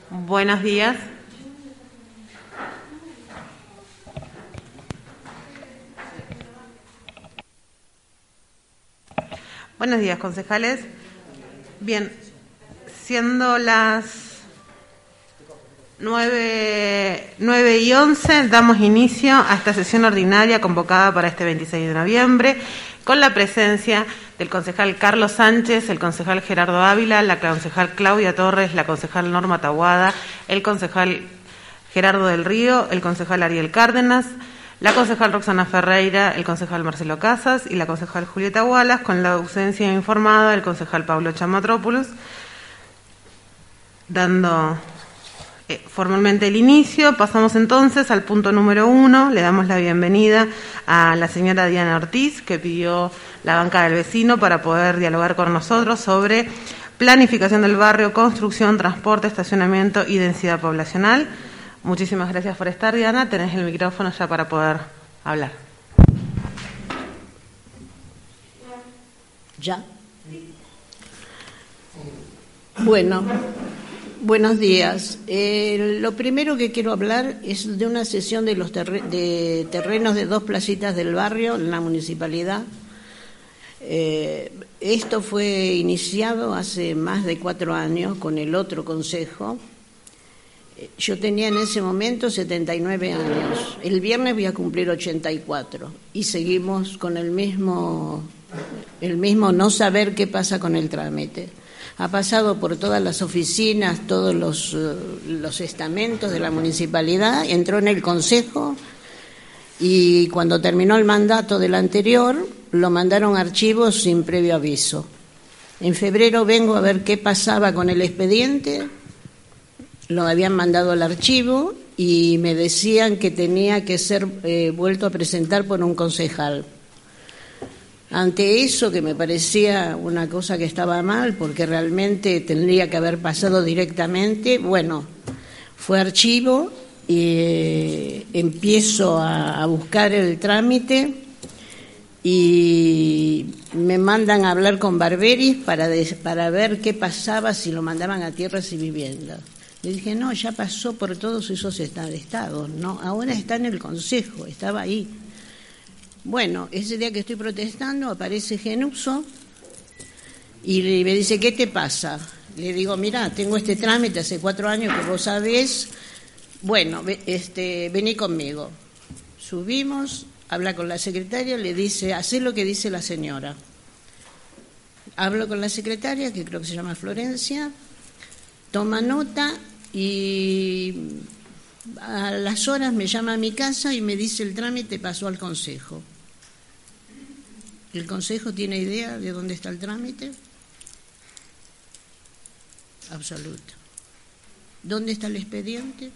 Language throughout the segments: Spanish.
Buenos días. Buenos días, concejales. Bien, siendo las 9:11, damos inicio a esta sesión ordinaria convocada para este 26 de noviembre, con la presencia del concejal Carlos Sánchez, el concejal Gerardo Ávila, la concejal Claudia Torres, la concejal Norma Tahuada, el concejal Gerardo del Río, el concejal Ariel Cárdenas, la concejal Roxana Ferreira, el concejal Marcelo Casas y la concejal Julieta Wallace, con la ausencia informada del concejal Pablo Chamatrópolos. Dando formalmente el inicio, pasamos entonces al punto número 1. Le damos la bienvenida a la señora Diana Ortiz, que pidió la banca del vecino para poder dialogar con nosotros sobre planificación del barrio, construcción, transporte, estacionamiento y densidad poblacional. Muchísimas gracias por estar, Diana. Tenés el micrófono ya para poder hablar. ¿Ya? Bueno, buenos días. Lo primero que quiero hablar es de una sesión de los terrenos de 2 placitas del barrio en la municipalidad. Esto fue iniciado hace más de 4 años con el otro consejo. Yo tenía en ese momento 79 años. El viernes voy a cumplir 84 y seguimos con el mismo no saber qué pasa con el trámite. Ha pasado por todas las oficinas, todos los estamentos de la municipalidad, entró en el consejo y cuando terminó el mandato del anterior lo mandaron a archivos sin previo aviso. En febrero vengo a ver qué pasaba con el expediente. Lo habían mandado al archivo y me decían que tenía que ser vuelto a presentar por un concejal. Ante eso, que me parecía una cosa que estaba mal, porque realmente tendría que haber pasado directamente, bueno, fue archivo y empiezo a buscar el trámite y me mandan a hablar con Barberis para ver qué pasaba si lo mandaban a tierras y viviendas. Le dije, no, ya pasó por todos esos estados, no, ahora está en el consejo, estaba ahí. Bueno, ese día que estoy protestando aparece Genuso y me dice, ¿qué te pasa? Le digo, mira, tengo este trámite hace 4 años que vos sabés, bueno, vení conmigo. Subimos, habla con la secretaria, le dice, hacé lo que dice la señora. Hablo con la secretaria, que creo que se llama Florencia, toma nota y a las horas me llama a mi casa y me dice el trámite pasó al consejo. ¿El consejo tiene idea de dónde está el trámite? Absoluto. ¿Dónde está el expediente?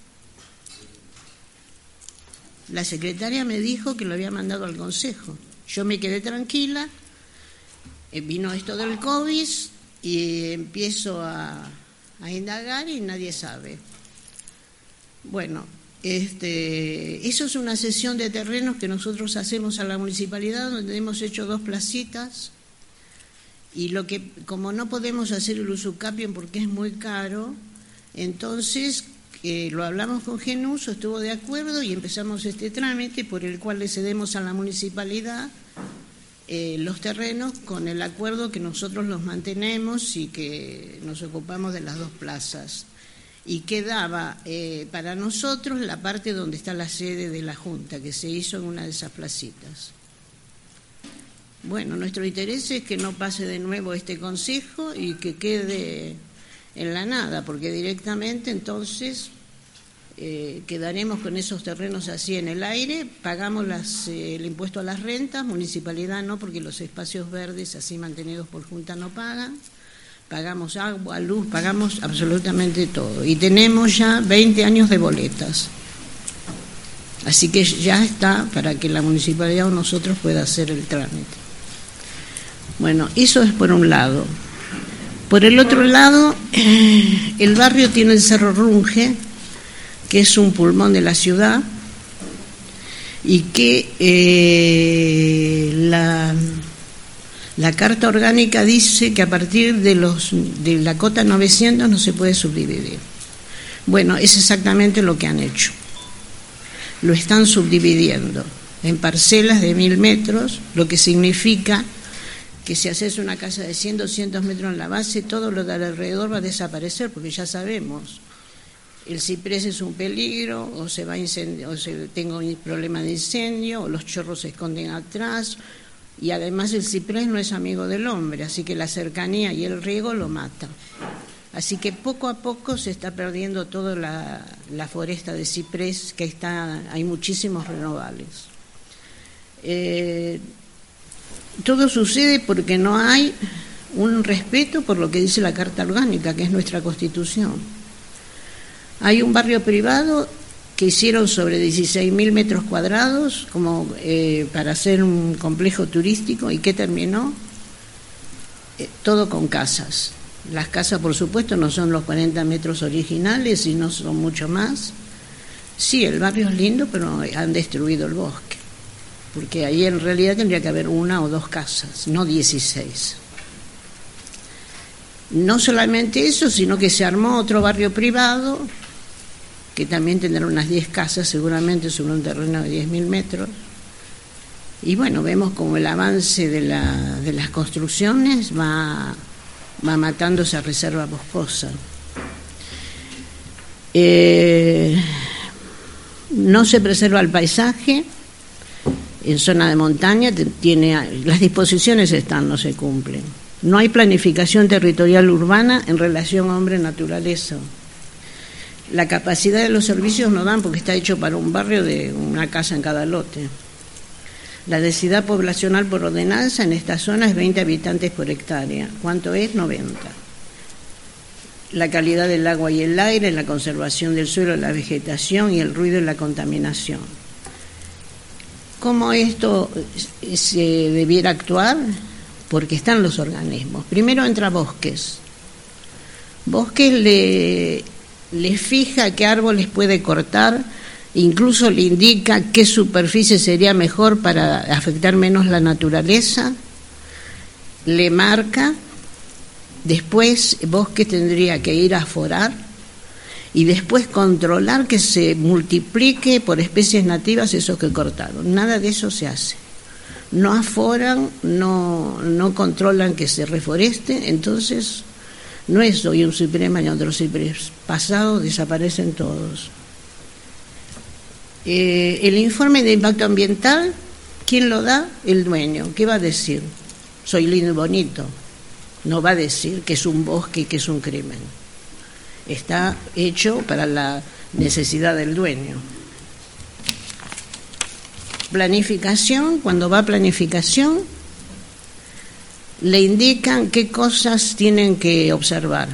La secretaria me dijo que lo había mandado al consejo. Yo me quedé tranquila, vino esto del COVID y empiezo a indagar y nadie sabe. Bueno, eso es una cesión de terrenos que nosotros hacemos a la municipalidad, donde hemos hecho 2 placitas y como no podemos hacer el usucapión porque es muy caro, entonces lo hablamos con Genuso, estuvo de acuerdo y empezamos este trámite por el cual le cedemos a la municipalidad los terrenos con el acuerdo que nosotros los mantenemos y que nos ocupamos de las 2 plazas. Y quedaba para nosotros la parte donde está la sede de la Junta, que se hizo en una de esas placitas. Bueno, nuestro interés es que no pase de nuevo este consejo y que quede en la nada, porque directamente entonces quedaremos con esos terrenos así en el aire, pagamos el impuesto a las rentas, municipalidad no, porque los espacios verdes así mantenidos por Junta no pagan. Pagamos agua, luz, pagamos absolutamente todo. Y tenemos ya 20 años de boletas. Así que ya está para que la municipalidad o nosotros pueda hacer el trámite. Bueno, eso es por un lado. Por el otro lado, el barrio tiene el Cerro Runge, que es un pulmón de la ciudad, y que la Carta Orgánica dice que a partir de la cota 900 no se puede subdividir. Bueno, es exactamente lo que han hecho. Lo están subdividiendo en parcelas de 1000 metros, lo que significa que si haces una casa de 100, 200 metros en la base, todo lo de alrededor va a desaparecer, porque ya sabemos, el ciprés es un peligro, o se va a incendiar, o tengo un problema de incendio, o los chorros se esconden atrás, y además el ciprés no es amigo del hombre, así que la cercanía y el riego lo matan. Así que poco a poco se está perdiendo toda la foresta de ciprés, que hay muchísimos renovales. Todo sucede porque no hay un respeto por lo que dice la Carta Orgánica, que es nuestra Constitución. Hay un barrio privado que hicieron sobre 16.000 metros cuadrados como para hacer un complejo turístico, y que terminó todo con casas. Las casas, por supuesto, no son los 40 metros originales, sino son mucho más. Sí, el barrio es lindo, pero han destruido el bosque, porque ahí en realidad tendría que haber 1 o 2 casas, no 16. No solamente eso, sino que se armó otro barrio privado, que también tendrá unas 10 casas, seguramente sobre un terreno de 10.000 metros. Y bueno, vemos como el avance de las construcciones va matando esa reserva boscosa. No se preserva el paisaje. En zona de montaña las disposiciones no se cumplen. No hay planificación territorial urbana en relación a hombre-naturaleza. La capacidad de los servicios no dan, porque está hecho para un barrio de una casa en cada lote. La densidad poblacional por ordenanza en esta zona es 20 habitantes por hectárea. ¿Cuánto es? 90. La calidad del agua y el aire, la conservación del suelo, la vegetación y el ruido y la contaminación. ¿Cómo esto se debiera actuar? Porque están los organismos. Primero entra Bosques. Bosques le fija qué árboles puede cortar, incluso le indica qué superficie sería mejor para afectar menos la naturaleza, le marca. Después Bosques tendría que ir a aforar y después controlar que se multiplique por especies nativas esos que cortaron. Nada de eso se hace. No aforan, no controlan que se reforeste, entonces no es hoy un ciprés, mañana otro ciprés. Pasado desaparecen todos. El informe de impacto ambiental, ¿quién lo da? El dueño. ¿Qué va a decir? Soy lindo y bonito. No va a decir que es un bosque y que es un crimen. Está hecho para la necesidad del dueño. Planificación, cuando va a planificación, le indican qué cosas tienen que observar.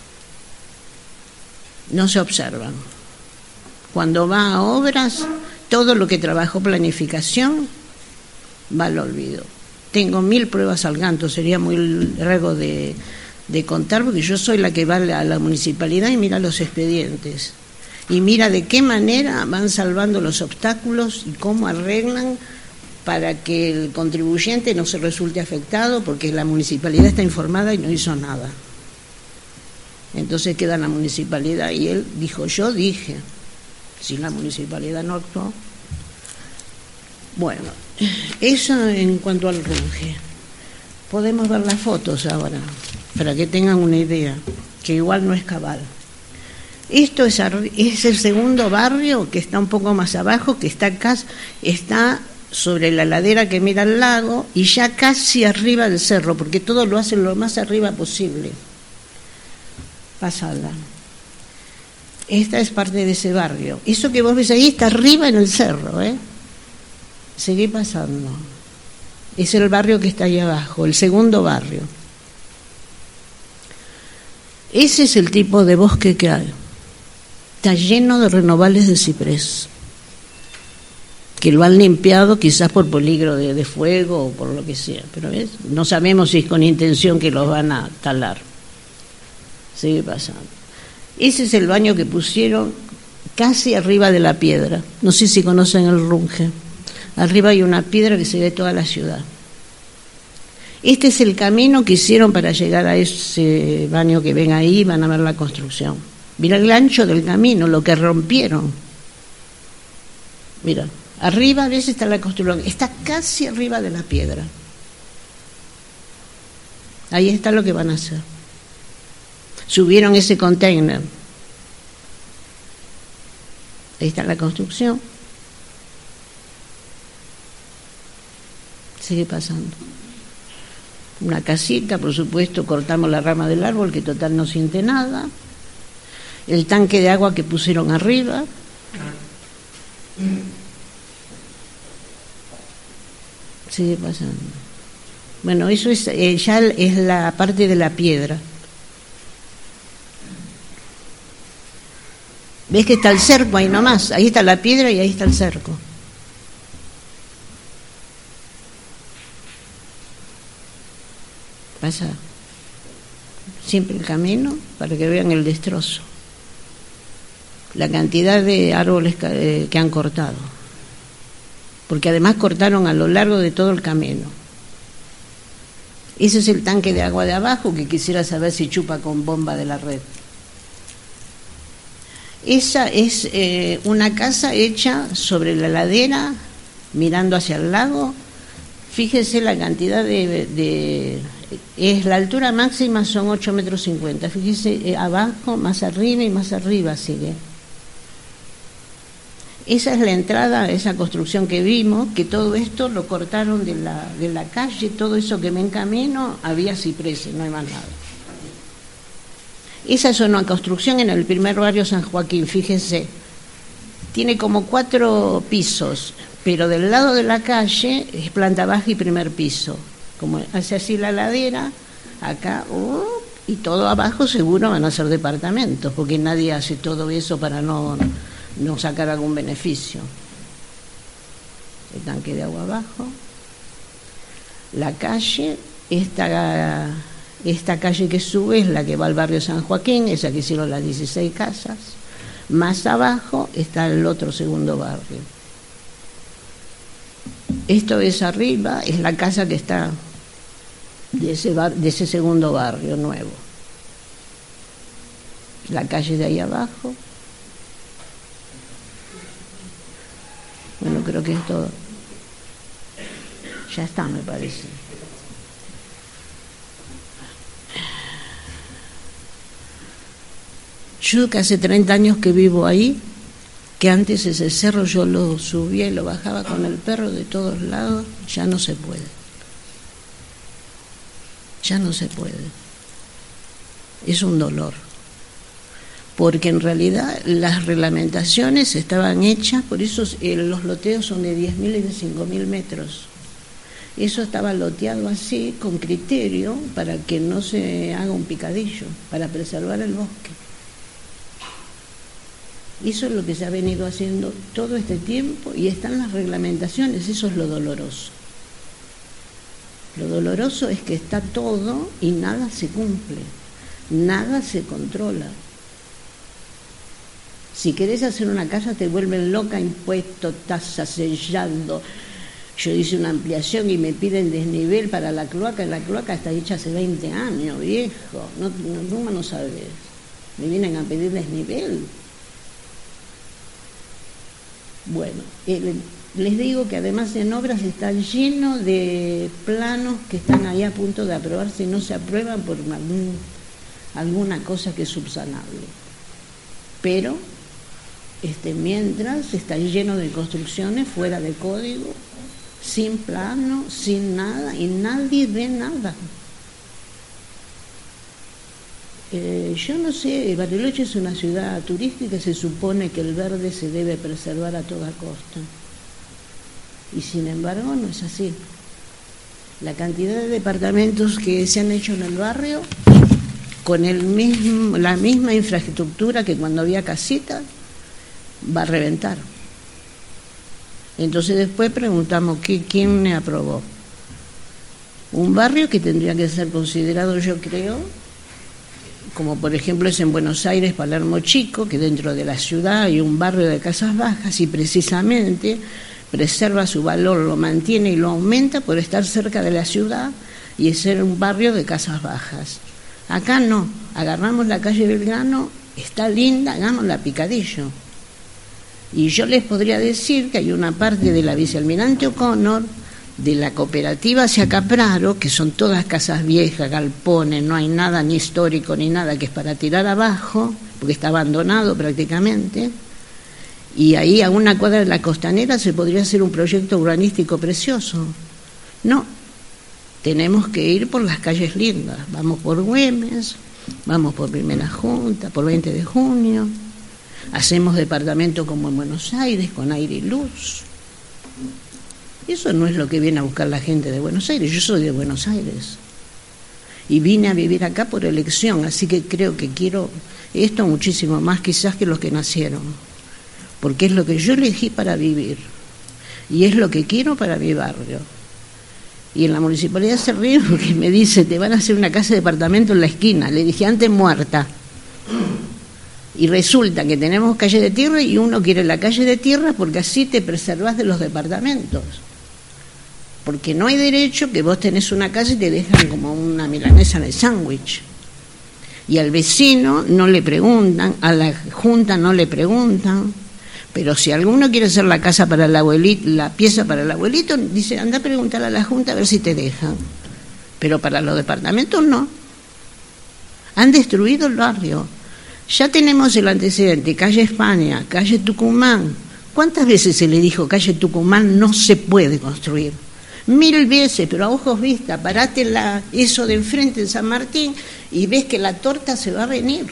No se observan. Cuando va a obras, todo lo que trabajó planificación va al olvido. Tengo 1000 pruebas al canto, sería muy largo de contar, porque yo soy la que va a la municipalidad y mira los expedientes. Y mira de qué manera van salvando los obstáculos y cómo arreglan para que el contribuyente no se resulte afectado, porque la municipalidad está informada y no hizo nada. Entonces queda la municipalidad, y él dijo, yo dije, si la municipalidad no actuó. Bueno, eso en cuanto al Runge. Podemos ver las fotos ahora, para que tengan una idea, que igual no es cabal. Esto es el segundo barrio, que está un poco más abajo, que está sobre la ladera que mira al lago y ya casi arriba del cerro, porque todo lo hacen lo más arriba posible. Pasada. Esta es parte de ese barrio. Eso que vos ves ahí está arriba en el cerro, Seguí pasando. Es el barrio que está ahí abajo, el segundo barrio. Ese es el tipo de bosque que hay. Está lleno de renovales de ciprés, que lo han limpiado quizás por peligro de fuego o por lo que sea, pero ¿ves? No sabemos si es con intención que los van a talar. Sigue pasando. Ese es el baño que pusieron casi arriba de la piedra. No sé si conocen el Runge. Arriba hay una piedra que se ve toda la ciudad. Este es el camino que hicieron para llegar a ese baño que ven ahí, van a ver la construcción. Mira el ancho del camino, lo que rompieron. Mira, arriba a veces está la construcción, está casi arriba de la piedra. Ahí está lo que van a hacer. Subieron ese container. Ahí está la construcción. Sigue pasando. Una casita, por supuesto, cortamos la rama del árbol, que total no siente nada. El tanque de agua que pusieron arriba. Sigue pasando. Bueno, eso es ya es la parte de la piedra. ¿Ves que está el cerco ahí nomás? Ahí está la piedra y ahí está el cerco. Pasa siempre el camino para que vean el destrozo. La cantidad de árboles que han cortado. Porque además cortaron a lo largo de todo el camino. Ese es el tanque de agua de abajo, que quisiera saber si chupa con bomba de la red. Esa es una casa hecha sobre la ladera, mirando hacia el lago. Fíjese la cantidad es la altura máxima son 8,50 metros. Fíjese abajo, más arriba y más arriba sigue. Esa es la entrada a esa construcción que vimos, que todo esto lo cortaron de la calle, todo eso que me encamino, había cipreses, no hay más nada. Esa es una construcción en el primer barrio San Joaquín, fíjense, tiene como 4 pisos, pero del lado de la calle es planta baja y primer piso, como hace así la ladera, acá, y todo abajo seguro van a ser departamentos, porque nadie hace todo eso para no sacar algún beneficio. El tanque de agua abajo, la calle, esta calle que sube es la que va al barrio San Joaquín, esa que hicieron las 16 casas. Más abajo está el otro segundo barrio. Esto es arriba, es la casa que está de ese segundo barrio nuevo. La calle de ahí abajo. Bueno, creo que es todo. Ya está, me parece. Yo que hace 30 años que vivo ahí, que antes ese cerro yo lo subía y lo bajaba con el perro de todos lados, ya no se puede. Ya no se puede. Es un dolor. Porque en realidad las reglamentaciones estaban hechas, por eso los loteos son de 10.000 y de 5.000 metros. Eso estaba loteado así, con criterio, para que no se haga un picadillo, para preservar el bosque. Eso es lo que se ha venido haciendo todo este tiempo y están las reglamentaciones, eso es lo doloroso. Lo doloroso es que está todo y nada se cumple, nada se controla. Si querés hacer una casa te vuelven loca, impuesto, tasa, sellando. Yo hice una ampliación y me piden desnivel para la cloaca. La cloaca está hecha hace 20 años, viejo. No sabes. Me vienen a pedir desnivel. Bueno, les digo que además en obras está lleno de planos que están ahí a punto de aprobarse y no se aprueban por alguna cosa que es subsanable. Pero mientras está lleno de construcciones fuera de código, sin plano, sin nada, y nadie ve nada. Yo no sé, Bariloche es una ciudad turística, se supone que el verde se debe preservar a toda costa. Y sin embargo no es así. La cantidad de departamentos que se han hecho en el barrio, con la misma infraestructura que cuando había casitas, va a reventar. Entonces después preguntamos ¿quién me aprobó? Un barrio que tendría que ser considerado, yo creo, como por ejemplo es en Buenos Aires, Palermo Chico, que dentro de la ciudad hay un barrio de casas bajas y precisamente preserva su valor, lo mantiene y lo aumenta por estar cerca de la ciudad y es ser un barrio de casas bajas. Acá no, agarramos la calle Belgrano está linda, hagámosla picadillo. Y yo les podría decir que hay una parte de la vicealmirante O'Connor, de la cooperativa hacia Capraro, que son todas casas viejas, galpones, no hay nada ni histórico ni nada, que es para tirar abajo, porque está abandonado prácticamente, y ahí a una cuadra de la costanera se podría hacer un proyecto urbanístico precioso. No, tenemos que ir por las calles lindas, vamos por Güemes, vamos por Primera Junta, por 20 de junio, hacemos departamento como en Buenos Aires, con aire y luz. Eso no es lo que viene a buscar la gente de Buenos Aires. Yo soy de Buenos Aires y vine a vivir acá por elección, así que creo que quiero esto muchísimo más quizás que los que nacieron, porque es lo que yo elegí para vivir y es lo que quiero para mi barrio. Y en la municipalidad se ríen porque me dice, te van a hacer una casa de departamento en la esquina. Le dije, antes muerta. Y resulta que tenemos calle de tierra y uno quiere la calle de tierra porque así te preservas de los departamentos. Porque no hay derecho que vos tenés una casa y te dejan como una milanesa en el sándwich. Y al vecino no le preguntan, a la junta no le preguntan. Pero si alguno quiere hacer la casa para el abuelito, la pieza para el abuelito, dice, anda a preguntar a la junta a ver si te dejan. Pero para los departamentos no. Han destruido el barrio. Ya tenemos el antecedente, calle España, calle Tucumán. ¿Cuántas veces se le dijo calle Tucumán no se puede construir? 1000 veces, pero a ojos vistas, parate eso de enfrente en San Martín y ves que la torta se va a venir.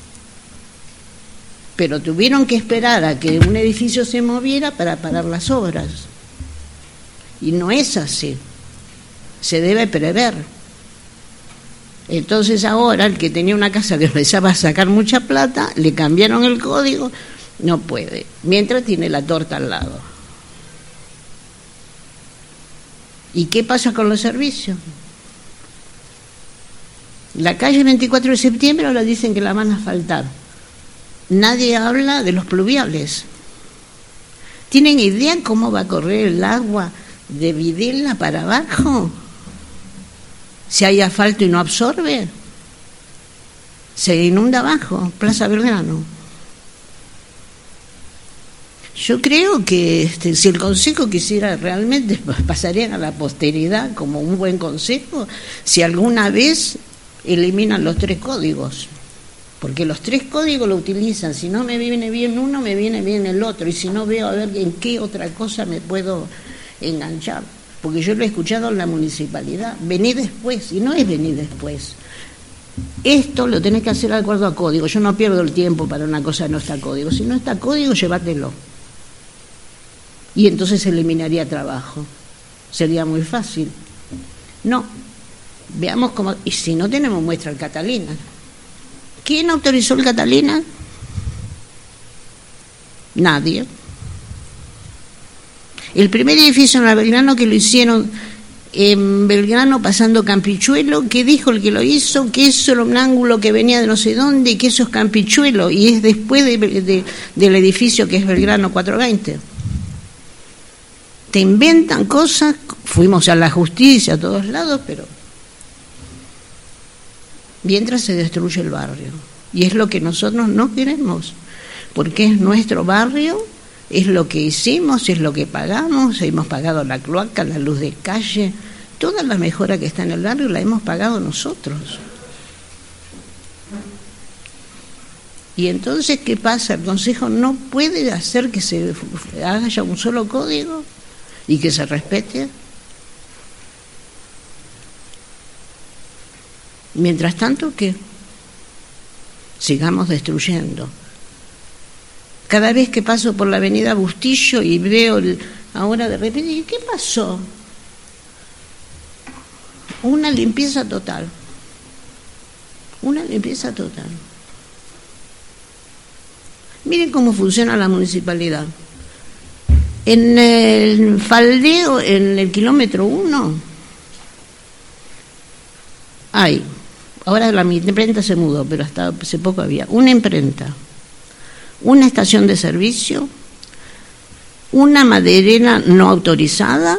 Pero tuvieron que esperar a que un edificio se moviera para parar las obras. Y no es así. Se debe prever. Entonces ahora el que tenía una casa que empezaba a sacar mucha plata, le cambiaron el código, no puede, mientras tiene la torta al lado. ¿Y qué pasa con los servicios? La calle 24 de septiembre ahora dicen que la van a asfaltar. Nadie habla de los pluviales. ¿Tienen idea cómo va a correr el agua de Videla para abajo? Si hay asfalto y no absorbe, se inunda abajo, Plaza Belgrano. Yo creo que si el Consejo quisiera realmente, pasarían a la posteridad como un buen consejo, si alguna vez eliminan los 3 códigos. Porque los 3 códigos lo utilizan, si no me viene bien uno, me viene bien el otro, y si no veo a ver en qué otra cosa me puedo enganchar. Porque yo lo he escuchado en la municipalidad, vení después, y no es venir después. Esto lo tenés que hacer de acuerdo a código. Yo no pierdo el tiempo para una cosa que no está código. Si no está código, llévatelo. Y entonces se eliminaría trabajo. Sería muy fácil. No. Veamos cómo... Y si no tenemos muestra el Catalina. ¿Quién autorizó el Catalina? Nadie. El primer edificio en la Belgrano que lo hicieron en Belgrano pasando Campichuelo, ¿qué dijo el que lo hizo? Que eso era un ángulo que venía de no sé dónde y que eso es Campichuelo y es después del edificio que es Belgrano 420. Te inventan cosas, fuimos a la justicia a todos lados, pero mientras se destruye el barrio. Y es lo que nosotros no queremos, porque es nuestro barrio, es lo que hicimos, es lo que pagamos, hemos pagado la cloaca, la luz de calle, toda la mejora que está en el barrio la hemos pagado nosotros. Y entonces, ¿qué pasa? El Consejo no puede hacer que se haga un solo código y que se respete. Mientras tanto, ¿qué? Sigamos destruyendo. Cada vez que paso por la avenida Bustillo y veo ahora de repente, ¿qué pasó? Una limpieza total. Una limpieza total. Miren cómo funciona la municipalidad. En el faldeo, en el kilómetro 1, hay, ahora la imprenta se mudó, pero hasta hace poco había una imprenta, una estación de servicio, una maderera no autorizada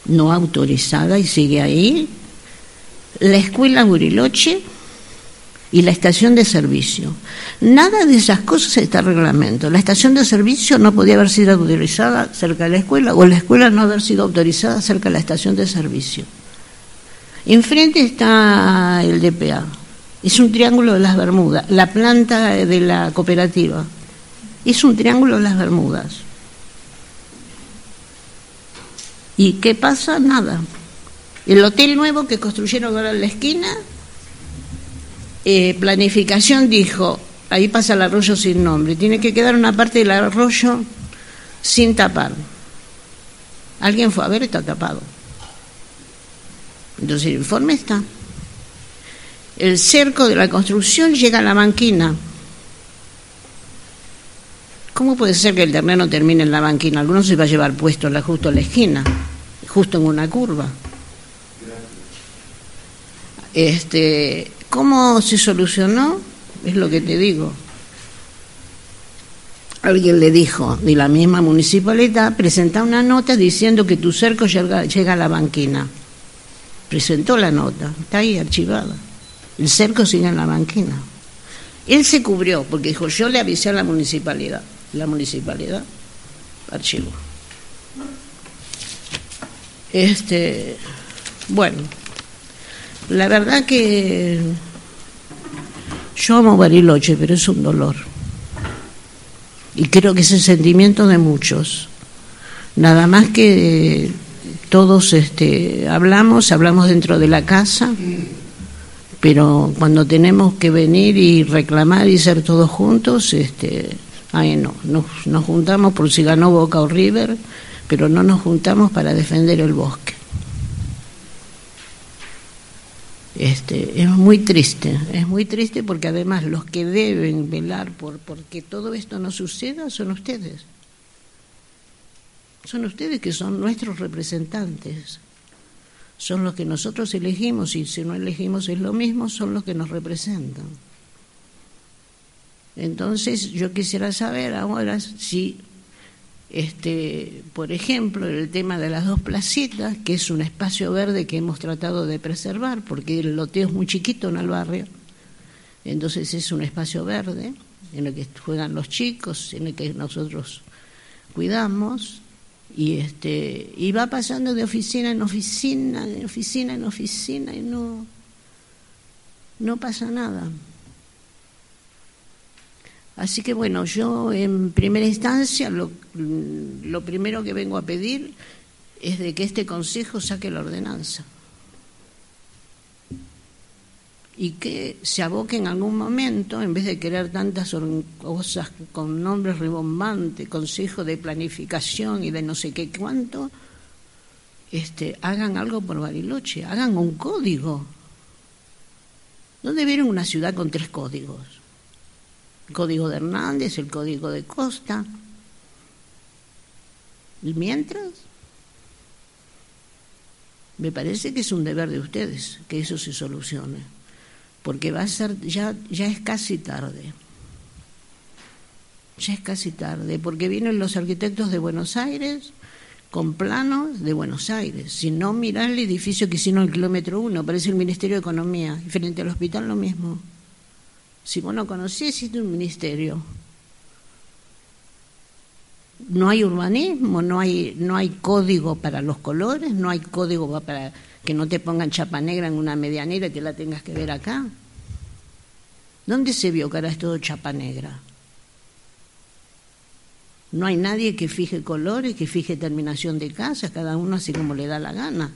y sigue ahí, la escuela Buriloche y la estación de servicio. Nada de esas cosas está en reglamento. La estación de servicio no podía haber sido autorizada cerca de la escuela, o la escuela no haber sido autorizada cerca de la estación de servicio. Enfrente está el DPA. Es un triángulo de las Bermudas. La planta de la cooperativa es un triángulo de las Bermudas. ¿Y qué pasa? Nada. El hotel nuevo que construyeron ahora en la esquina, planificación dijo, ahí pasa el arroyo sin nombre, tiene que quedar una parte del arroyo sin tapar. Alguien fue a ver, está tapado. Entonces el informe está. El cerco de la construcción llega a la banquina. ¿Cómo puede ser que el terreno termine en la banquina? Algunos se va a llevar puesto justo en la esquina, justo en una curva. ¿Cómo se solucionó? Es lo que te digo. Alguien le dijo, de la misma municipalidad, presenta una nota diciendo que tu cerco llega a la banquina. Presentó la nota, está ahí archivada. El cerco sigue en la banquina. Él se cubrió porque dijo, yo le avisé a la municipalidad. La municipalidad archivó. Bueno, la verdad que yo amo Bariloche, pero es un dolor. Y creo que es el sentimiento de muchos. Nada más que todos hablamos dentro de la casa, pero cuando tenemos que venir y reclamar y ser todos juntos, ay no, nos juntamos por si ganó Boca o River, pero no nos juntamos para defender el bosque. Es muy triste porque además los que deben velar por que todo esto no suceda son ustedes. Son ustedes que son nuestros representantes. Son los que nosotros elegimos, y si no elegimos es lo mismo, son los que nos representan. Entonces yo quisiera saber ahora si, por ejemplo, el tema de las 2 placitas, que es un espacio verde que hemos tratado de preservar, porque el loteo es muy chiquito en el barrio, entonces es un espacio verde en el que juegan los chicos, en el que nosotros cuidamos, y va pasando de oficina en oficina, de oficina en oficina, y no pasa nada. Así que bueno, yo en primera instancia lo primero que vengo a pedir es de que este Consejo saque la ordenanza y que se aboque en algún momento, en vez de querer tantas cosas con nombres rimbombantes, Consejo de Planificación y de no sé qué cuánto, hagan algo por Bariloche, hagan un código. ¿Dónde viene una ciudad con 3 códigos? El código de Hernández, el código de Costa. ¿Y mientras? Me parece que es un deber de ustedes que eso se solucione, porque va a ser, ya es casi tarde. Ya es casi tarde, porque vienen los arquitectos de Buenos Aires con planos de Buenos Aires. Si no, mirá el edificio que hicieron en el kilómetro 1, parece el Ministerio de Economía, y frente al hospital lo mismo. Si vos no conocés, existe un ministerio. No hay urbanismo, no hay código para los colores, no hay código para que no te pongan chapa negra en una medianera y te la tengas que ver acá. ¿Dónde se vio que ahora es todo chapa negra? No hay nadie que fije colores, que fije terminación de casas, cada uno hace como le da la gana.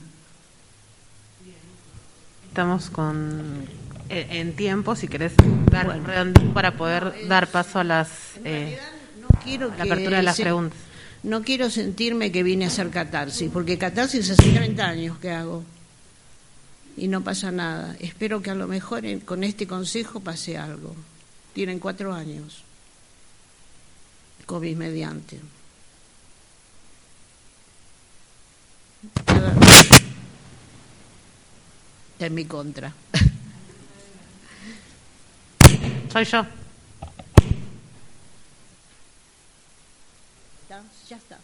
Estamos en tiempo, si querés dar para poder dar paso a la apertura de las preguntas. No quiero sentirme que vine a hacer catarsis, porque catarsis hace 30 años que hago y no pasa nada. Espero que a lo mejor con este consejo pase algo. Tienen 4 años, COVID mediante. Está en mi contra. Soy yo. Ya está.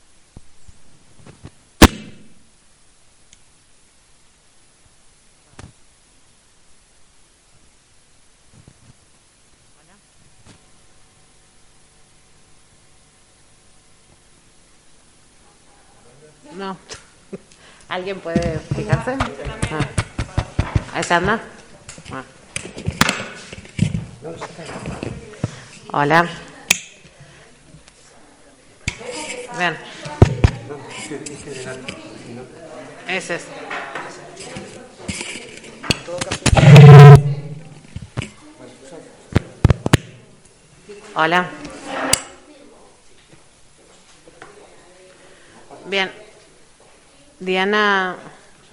No. ¿Alguien puede fijarse? Ahí se anda. Hola. Vean. Ese es. Hola. Bien. Diana.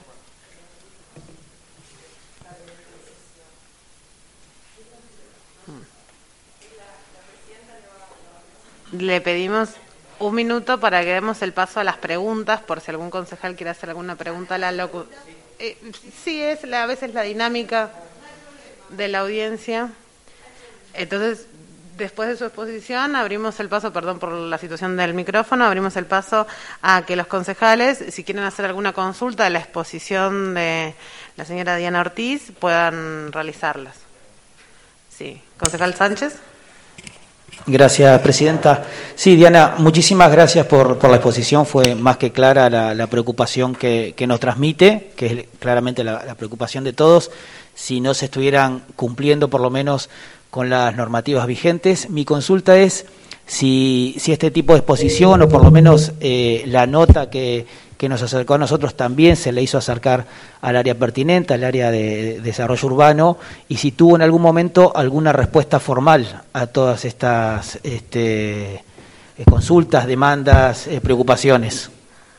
Le pedimos un minuto para que demos el paso a las preguntas, por si algún concejal quiere hacer alguna pregunta a la locutora. Sí, a veces la dinámica de la audiencia. Entonces, después de su exposición, abrimos el paso, perdón por la situación del micrófono, abrimos el paso a que los concejales, si quieren hacer alguna consulta de la exposición de la señora Diana Ortiz, puedan realizarlas. Sí. Concejal Sánchez. Gracias, presidenta. Sí, Diana, muchísimas gracias por la exposición. Fue más que clara la preocupación que nos transmite, que es claramente la preocupación de todos, si no se estuvieran cumpliendo por lo menos con las normativas vigentes. Mi consulta es si este tipo de exposición, o por lo menos la nota que nos acercó a nosotros, también se le hizo acercar al área pertinente, al área de desarrollo urbano, y si tuvo en algún momento alguna respuesta formal a todas estas consultas, demandas, preocupaciones.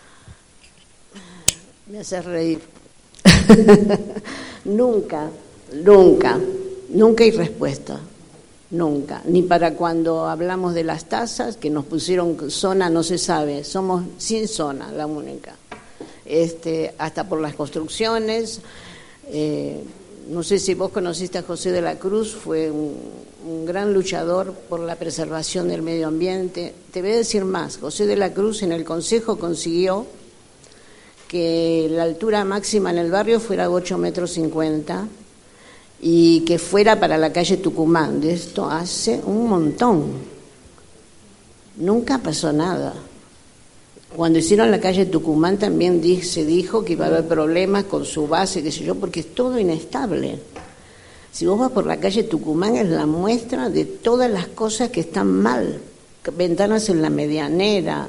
Me hace reír. Nunca hay respuesta. Nunca, ni para cuando hablamos de las tasas, que nos pusieron zona, no se sabe, somos sin zona, la única. Hasta por las construcciones, no sé si vos conociste a José de la Cruz, fue un gran luchador por la preservación del medio ambiente. Te voy a decir más, José de la Cruz en el Consejo consiguió que la altura máxima en el barrio fuera 8,50 metros, y que fuera para la calle Tucumán. De esto hace un montón. Nunca pasó nada. Cuando hicieron la calle Tucumán también se dijo que iba a haber problemas con su base, qué sé yo, porque es todo inestable. Si vos vas por la calle Tucumán es la muestra de todas las cosas que están mal. Ventanas en la medianera.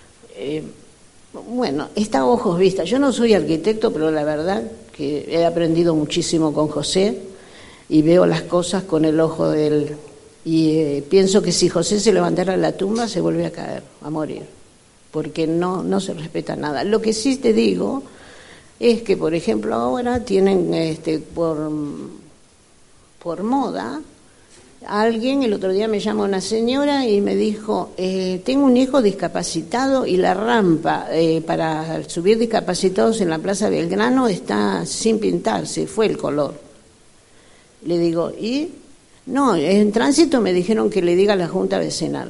Bueno, está a ojos vistas. Yo no soy arquitecto, pero la verdad que he aprendido muchísimo con José y veo las cosas con el ojo de él. Y pienso que si José se levantara de la tumba se vuelve a caer, a morir, porque no se respeta nada. Lo que sí te digo es que, por ejemplo, ahora tienen por moda, alguien, el otro día me llamó una señora y me dijo, tengo un hijo discapacitado y la rampa para subir discapacitados en la Plaza Belgrano está sin pintarse, fue el color. Le digo, ¿y? No, en tránsito me dijeron que le diga a la Junta Vecinal.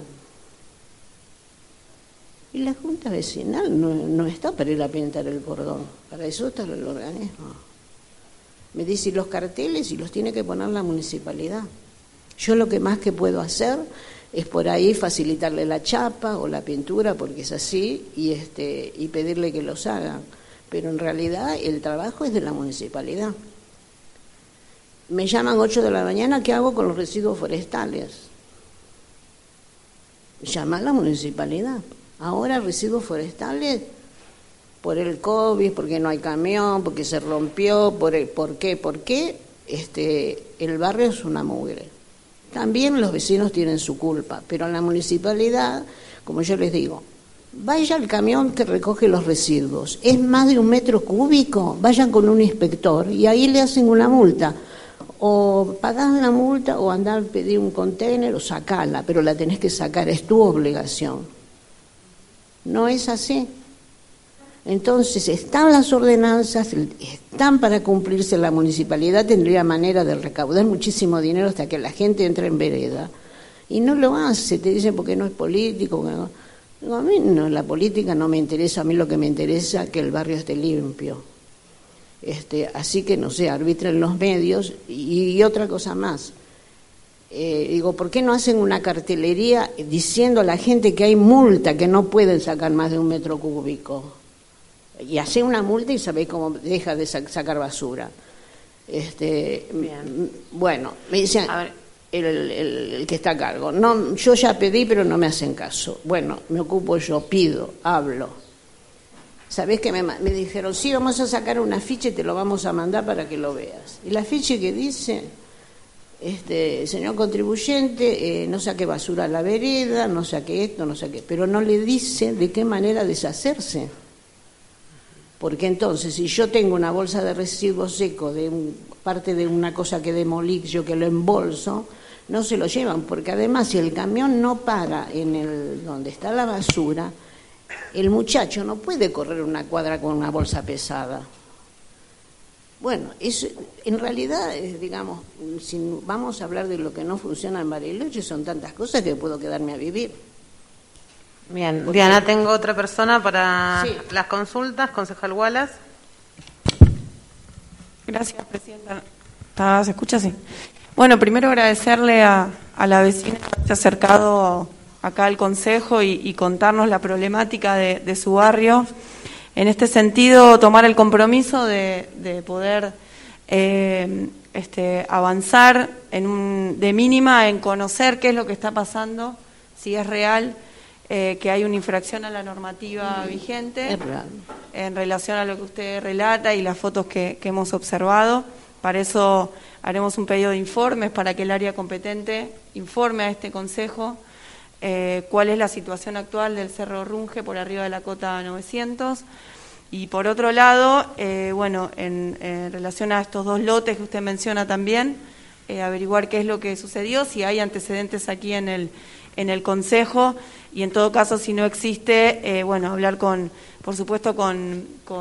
Y la Junta Vecinal no está para ir a pintar el cordón, para eso está el organismo. Me dice, ¿y los carteles? Y los tiene que poner la municipalidad. Yo lo que más que puedo hacer es por ahí facilitarle la chapa o la pintura, porque es así, y pedirle que los hagan. Pero en realidad el trabajo es de la municipalidad. Me llaman 8 de la mañana, ¿qué hago con los residuos forestales? Llama a la municipalidad. Ahora residuos forestales por el COVID, porque no hay camión, porque se rompió, ¿por qué? El barrio es una mugre. También los vecinos tienen su culpa, pero la municipalidad, como yo les digo, vaya al camión que recoge los residuos, es más de 1 metro cúbico, vayan con un inspector y ahí le hacen una multa. O pagás la multa o andar a pedir un container o sacala, pero la tenés que sacar, es tu obligación. No es así. Entonces están las ordenanzas, están para cumplirse, la municipalidad tendría manera de recaudar muchísimo dinero hasta que la gente entre en vereda. Y no lo hace, te dicen porque no es político. No. Digo, a mí no, la política no me interesa, a mí lo que me interesa es que el barrio esté limpio. Así que, no sé, arbitren los medios. Y otra cosa más, digo, ¿por qué no hacen una cartelería diciendo a la gente que hay multa, que no pueden sacar más de 1 metro cúbico? Y hace una multa y sabéis cómo deja de sacar basura. Bueno, me dicen, a ver, el que está a cargo, no, yo ya pedí pero no me hacen caso. Bueno, me ocupo yo, pido, hablo. ¿Sabés que me dijeron? Sí, vamos a sacar una ficha y te lo vamos a mandar para que lo veas. Y la ficha que dice, señor contribuyente, no saque basura a la vereda, no saque esto, no saque, pero no le dice de qué manera deshacerse. Porque entonces, si yo tengo una bolsa de residuos secos de parte de una cosa que demolí, yo que lo embolso, no se lo llevan, porque además si el camión no para en donde está la basura, el muchacho no puede correr una cuadra con una bolsa pesada. Bueno, en realidad, digamos, si vamos a hablar de lo que no funciona en Bariloche, son tantas cosas que puedo quedarme a vivir. Bien, porque... Diana, tengo otra persona para sí. Las consultas, concejal Wallace. Gracias, presidenta. ¿Se escucha? Sí. Bueno, primero agradecerle a la vecina que se ha acercado acá al Consejo y contarnos la problemática de su barrio. En este sentido, tomar el compromiso de poder avanzar de mínima en conocer qué es lo que está pasando, si es real que hay una infracción a la normativa vigente en relación a lo que usted relata y las fotos que hemos observado. Para eso haremos un pedido de informes para que el área competente informe a este Consejo cuál es la situación actual del Cerro Runge por arriba de la cota 900. Y por otro lado, bueno, en relación a estos dos lotes que usted menciona también, averiguar qué es lo que sucedió, si hay antecedentes aquí en el Consejo, y en todo caso, si no existe, bueno, hablar por supuesto, con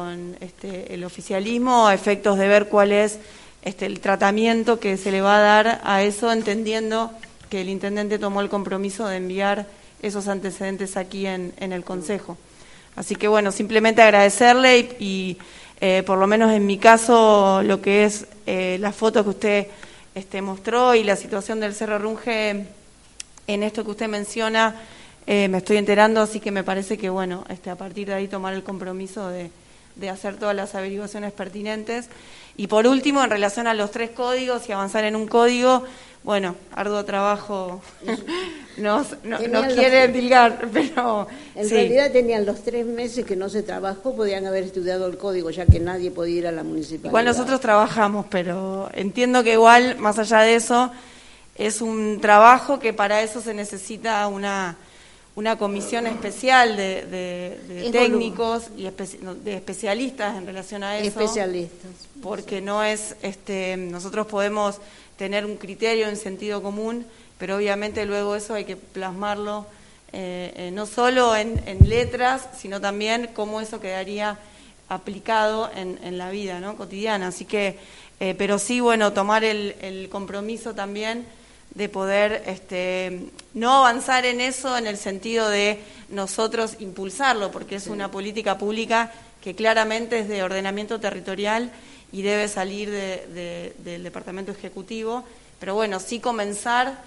el oficialismo a efectos de ver cuál es el tratamiento que se le va a dar a eso, entendiendo que el intendente tomó el compromiso de enviar esos antecedentes aquí en el Consejo. Así que, bueno, simplemente agradecerle y por lo menos en mi caso, lo que es la foto que usted mostró y la situación del Cerro Runge, en esto que usted menciona, me estoy enterando, así que me parece que, bueno, a partir de ahí tomar el compromiso de hacer todas las averiguaciones pertinentes. Y por último, en relación a los 3 códigos y avanzar en un código, bueno, arduo trabajo, no quiere endilgar, pero en realidad tenían los 3 meses que no se trabajó, podían haber estudiado el código, ya que nadie podía ir a la municipalidad. Igual nosotros trabajamos, pero entiendo que igual, más allá de eso, es un trabajo que para eso se necesita una comisión especial de técnicos y de especialistas en relación a eso. Especialistas. Porque no es, nosotros podemos tener un criterio en sentido común, pero obviamente luego eso hay que plasmarlo no solo en letras, sino también cómo eso quedaría aplicado en la vida, ¿no?, cotidiana. Así que, pero sí, bueno, tomar el compromiso también de poder no avanzar en eso en el sentido de nosotros impulsarlo, porque es una política pública que claramente es de ordenamiento territorial y debe salir del Departamento Ejecutivo, pero bueno, sí comenzar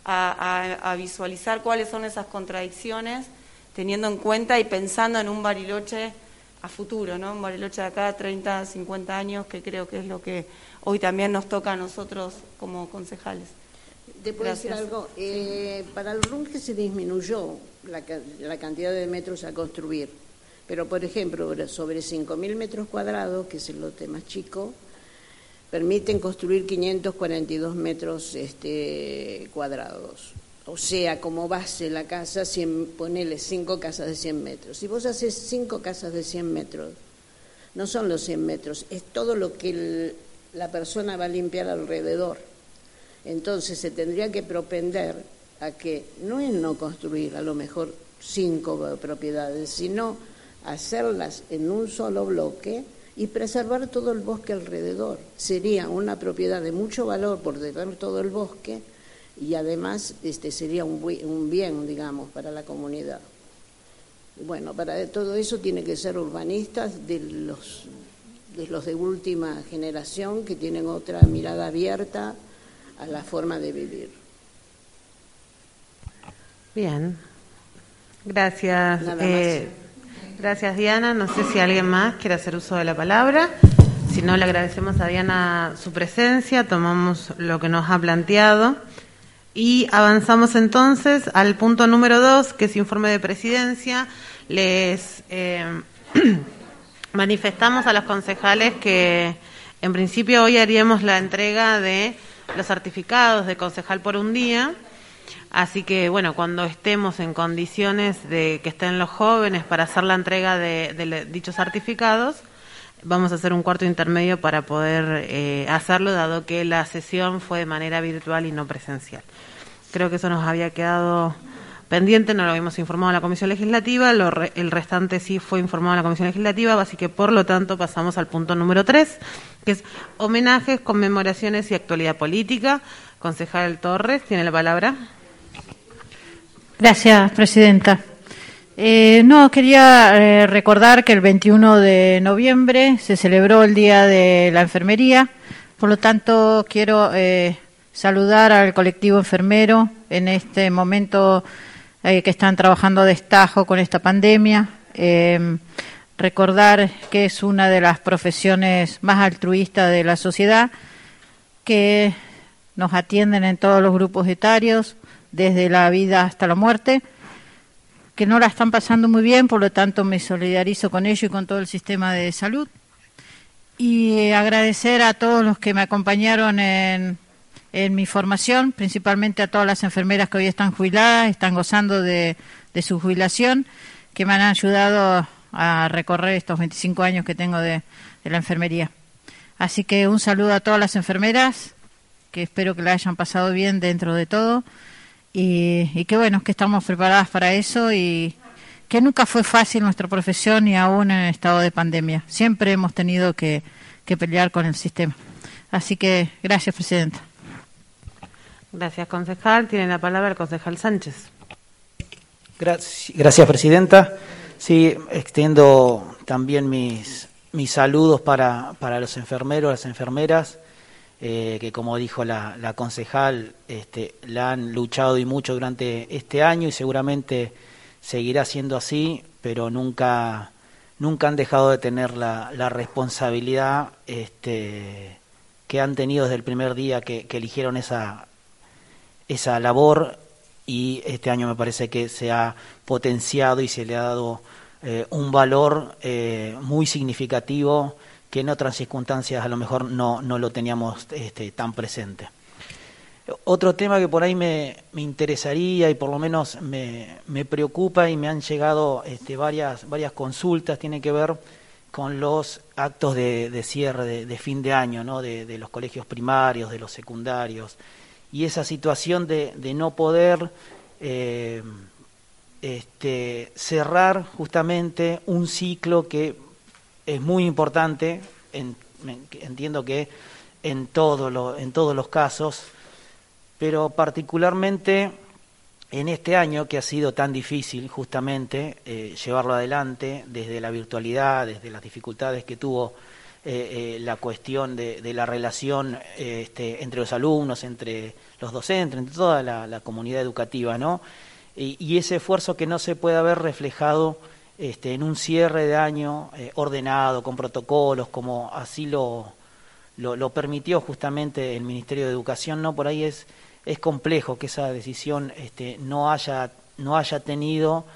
a visualizar cuáles son esas contradicciones, teniendo en cuenta y pensando en un Bariloche a futuro, ¿no? Un Bariloche de acá 30, 50 años, que creo que es lo que hoy también nos toca a nosotros como concejales. ¿Te puedo decir algo? Para el Runge se disminuyó la cantidad de metros a construir, pero por ejemplo, sobre 5.000 metros cuadrados, que es el lote más chico, permiten construir 542 metros cuadrados. O sea, como base la casa, ponele 5 casas de 100 metros. Si vos haces 5 casas de 100 metros, no son los 100 metros, es todo lo que la persona va a limpiar alrededor. Entonces se tendría que propender a que no es no construir a lo mejor 5 propiedades, sino hacerlas en un solo bloque y preservar todo el bosque alrededor. Sería una propiedad de mucho valor por tener todo el bosque y además sería un bien, digamos, para la comunidad. Bueno, para todo eso tiene que ser urbanistas de los de última generación que tienen otra mirada abierta a la forma de vivir. Bien, gracias. Gracias, Diana. No sé si alguien más quiere hacer uso de la palabra. Si no, le agradecemos a Diana su presencia, tomamos lo que nos ha planteado y avanzamos entonces al punto número 2, que es informe de presidencia. Les manifestamos a los concejales que en principio hoy haríamos la entrega de los certificados de concejal por un día. Así que, bueno, cuando estemos en condiciones de que estén los jóvenes para hacer la entrega de dichos certificados, vamos a hacer un cuarto intermedio para poder hacerlo, dado que la sesión fue de manera virtual y no presencial. Creo que eso nos había quedado pendiente, no lo habíamos informado a la Comisión Legislativa, el restante sí fue informado a la Comisión Legislativa, así que por lo tanto pasamos al punto número 3, que es homenajes, conmemoraciones y actualidad política. Concejal Torres, tiene la palabra. Gracias, presidenta. Quería recordar que el 21 de noviembre se celebró el Día de la Enfermería, por lo tanto quiero saludar al colectivo enfermero en este momento que están trabajando a destajo con esta pandemia, recordar que es una de las profesiones más altruistas de la sociedad, que nos atienden en todos los grupos etarios, desde la vida hasta la muerte, que no la están pasando muy bien, por lo tanto me solidarizo con ellos y con todo el sistema de salud. Y agradecer a todos los que me acompañaron en mi formación, principalmente a todas las enfermeras que hoy están jubiladas, están gozando de su jubilación, que me han ayudado a recorrer estos 25 años que tengo de la enfermería. Así que un saludo a todas las enfermeras, que espero que la hayan pasado bien dentro de todo. Y que bueno, que estamos preparadas para eso y que nunca fue fácil nuestra profesión y aún en estado de pandemia. Siempre hemos tenido que pelear con el sistema. Así que gracias, presidenta. Gracias, concejal. Tiene la palabra el concejal Sánchez. Gracias, presidenta. Sí, extiendo también mis saludos para los enfermeros, las enfermeras, que como dijo la concejal, la han luchado y mucho durante este año y seguramente seguirá siendo así, pero nunca han dejado de tener la responsabilidad que han tenido desde el primer día que eligieron esa labor, y este año me parece que se ha potenciado y se le ha dado un valor muy significativo que en otras circunstancias a lo mejor no lo teníamos tan presente. Otro tema que por ahí me interesaría y por lo menos me preocupa y me han llegado varias consultas, tiene que ver con los actos de cierre de fin de año, ¿no? de los colegios primarios, de los secundarios, y esa situación de no poder cerrar justamente un ciclo que es muy importante, entiendo que en todos los casos, pero particularmente en este año que ha sido tan difícil justamente llevarlo adelante desde la virtualidad, desde las dificultades que tuvo la cuestión de la relación entre los alumnos, entre los docentes, entre toda la comunidad educativa, ¿no? Y ese esfuerzo que no se puede haber reflejado en un cierre de año ordenado, con protocolos, como así lo permitió justamente el Ministerio de Educación, ¿no? Por ahí es complejo que esa decisión no haya tenido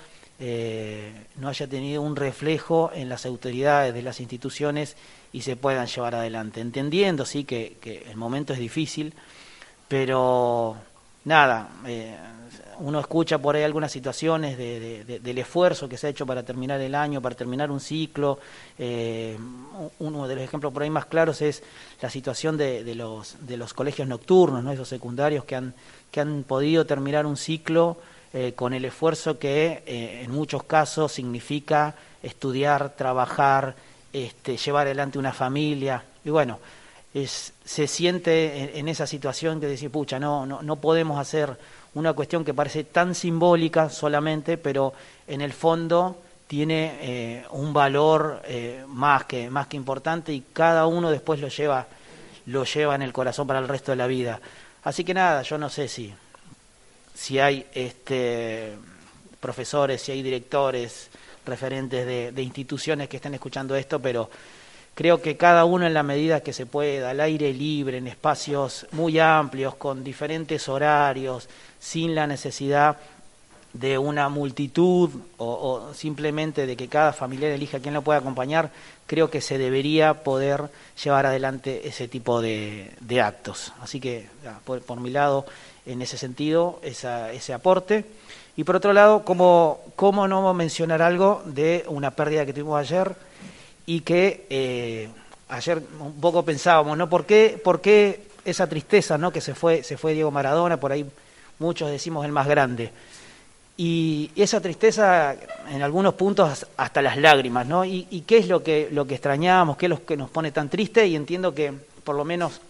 un reflejo en las autoridades de las instituciones y se puedan llevar adelante, entendiendo sí que el momento es difícil, pero nada, uno escucha por ahí algunas situaciones del esfuerzo que se ha hecho para terminar el año, para terminar un ciclo. Uno de los ejemplos por ahí más claros es la situación de los colegios nocturnos, ¿no? Esos secundarios que han podido terminar un ciclo con el esfuerzo que en muchos casos significa estudiar, trabajar, llevar adelante una familia. Y bueno, se siente en esa situación que decir, pucha, no podemos hacer una cuestión que parece tan simbólica solamente, pero en el fondo tiene un valor más que importante, y cada uno después lo lleva en el corazón para el resto de la vida. Así que nada, yo no sé si hay profesores, si hay directores, referentes de instituciones que estén escuchando esto, pero creo que cada uno en la medida que se pueda, al aire libre, en espacios muy amplios, con diferentes horarios, sin la necesidad de una multitud o simplemente de que cada familiar elija a quién lo pueda acompañar, creo que se debería poder llevar adelante ese tipo de actos. Así que, por mi lado, en ese sentido, ese aporte. Y por otro lado, ¿cómo no mencionar algo de una pérdida que tuvimos ayer y que ayer un poco pensábamos, ¿no? ¿Por qué esa tristeza, ¿no? Que se fue Diego Maradona, por ahí muchos decimos el más grande? Y esa tristeza, en algunos puntos, hasta las lágrimas, ¿no? ¿Y qué es lo que extrañamos? ¿Qué es lo que nos pone tan triste? Y entiendo que, por lo menos,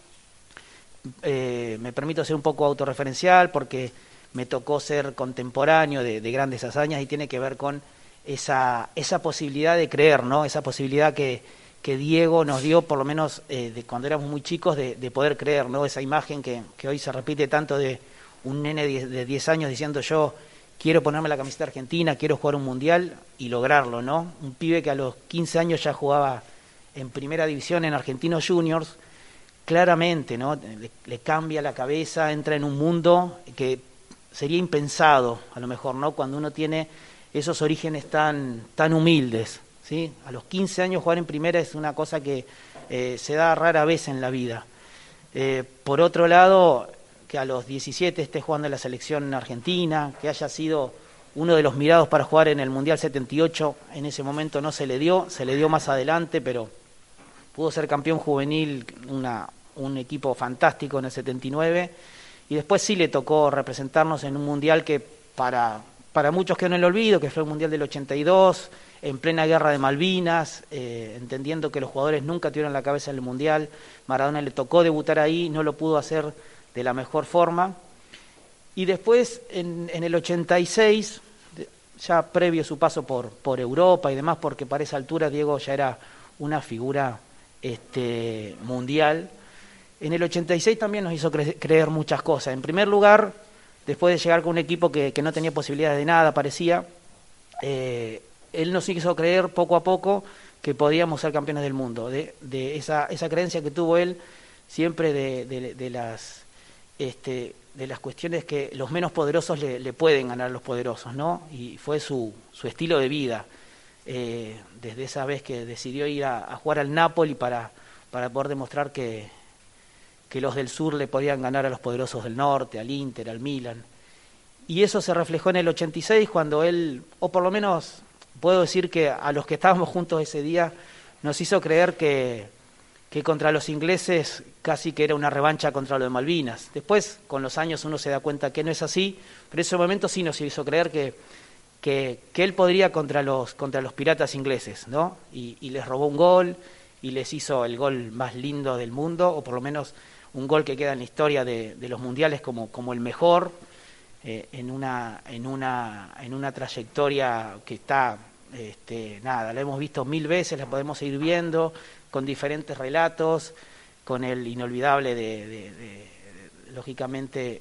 me permito ser un poco autorreferencial, porque me tocó ser contemporáneo de grandes hazañas y tiene que ver con esa posibilidad de creer, ¿no? Esa posibilidad que Diego nos dio, por lo menos de cuando éramos muy chicos, de poder creer, ¿no? Esa imagen que hoy se repite tanto de un nene de 10 años diciendo yo quiero ponerme la camiseta argentina, quiero jugar un mundial y lograrlo, ¿no? Un pibe que a los 15 años ya jugaba en primera división en Argentinos Juniors, claramente, ¿no? Le cambia la cabeza, entra en un mundo que sería impensado, a lo mejor, ¿no? Cuando uno tiene esos orígenes tan humildes, ¿sí? A los 15 años jugar en primera es una cosa que se da rara vez en la vida. Por otro lado, que a los 17 esté jugando en la selección argentina, que haya sido uno de los mirados para jugar en el Mundial 78, en ese momento no se le dio más adelante, pero pudo ser campeón juvenil, un equipo fantástico en el 79, y después sí le tocó representarnos en un Mundial que para muchos quedó en el olvido, que fue el Mundial del 82, en plena guerra de Malvinas, entendiendo que los jugadores nunca tuvieron la cabeza en el Mundial. Maradona le tocó debutar ahí, no lo pudo hacer de la mejor forma. Y después, en el 86, ya previo su paso por Europa y demás, porque para esa altura Diego ya era una figura mundial, en el 86 también nos hizo creer muchas cosas. En primer lugar, después de llegar con un equipo que no tenía posibilidades de nada, parecía, él nos hizo creer poco a poco que podíamos ser campeones del mundo, de esa creencia que tuvo él siempre de las cuestiones que los menos poderosos le pueden ganar a los poderosos, ¿no? Y fue su estilo de vida, desde esa vez que decidió ir a jugar al Napoli para poder demostrar que los del sur le podían ganar a los poderosos del norte, al Inter, al Milan. Y eso se reflejó en el 86 cuando él, o por lo menos puedo decir que a los que estábamos juntos ese día, nos hizo creer que contra los ingleses casi que era una revancha contra lo de Malvinas. Después, con los años, uno se da cuenta que no es así, pero en ese momento sí nos hizo creer que él podría contra los piratas ingleses, ¿no? Y les robó un gol y les hizo el gol más lindo del mundo, o por lo menos un gol que queda en la historia de los mundiales como el mejor, en una trayectoria que está, la hemos visto 1000 veces, la podemos seguir viendo, con diferentes relatos, con el inolvidable lógicamente,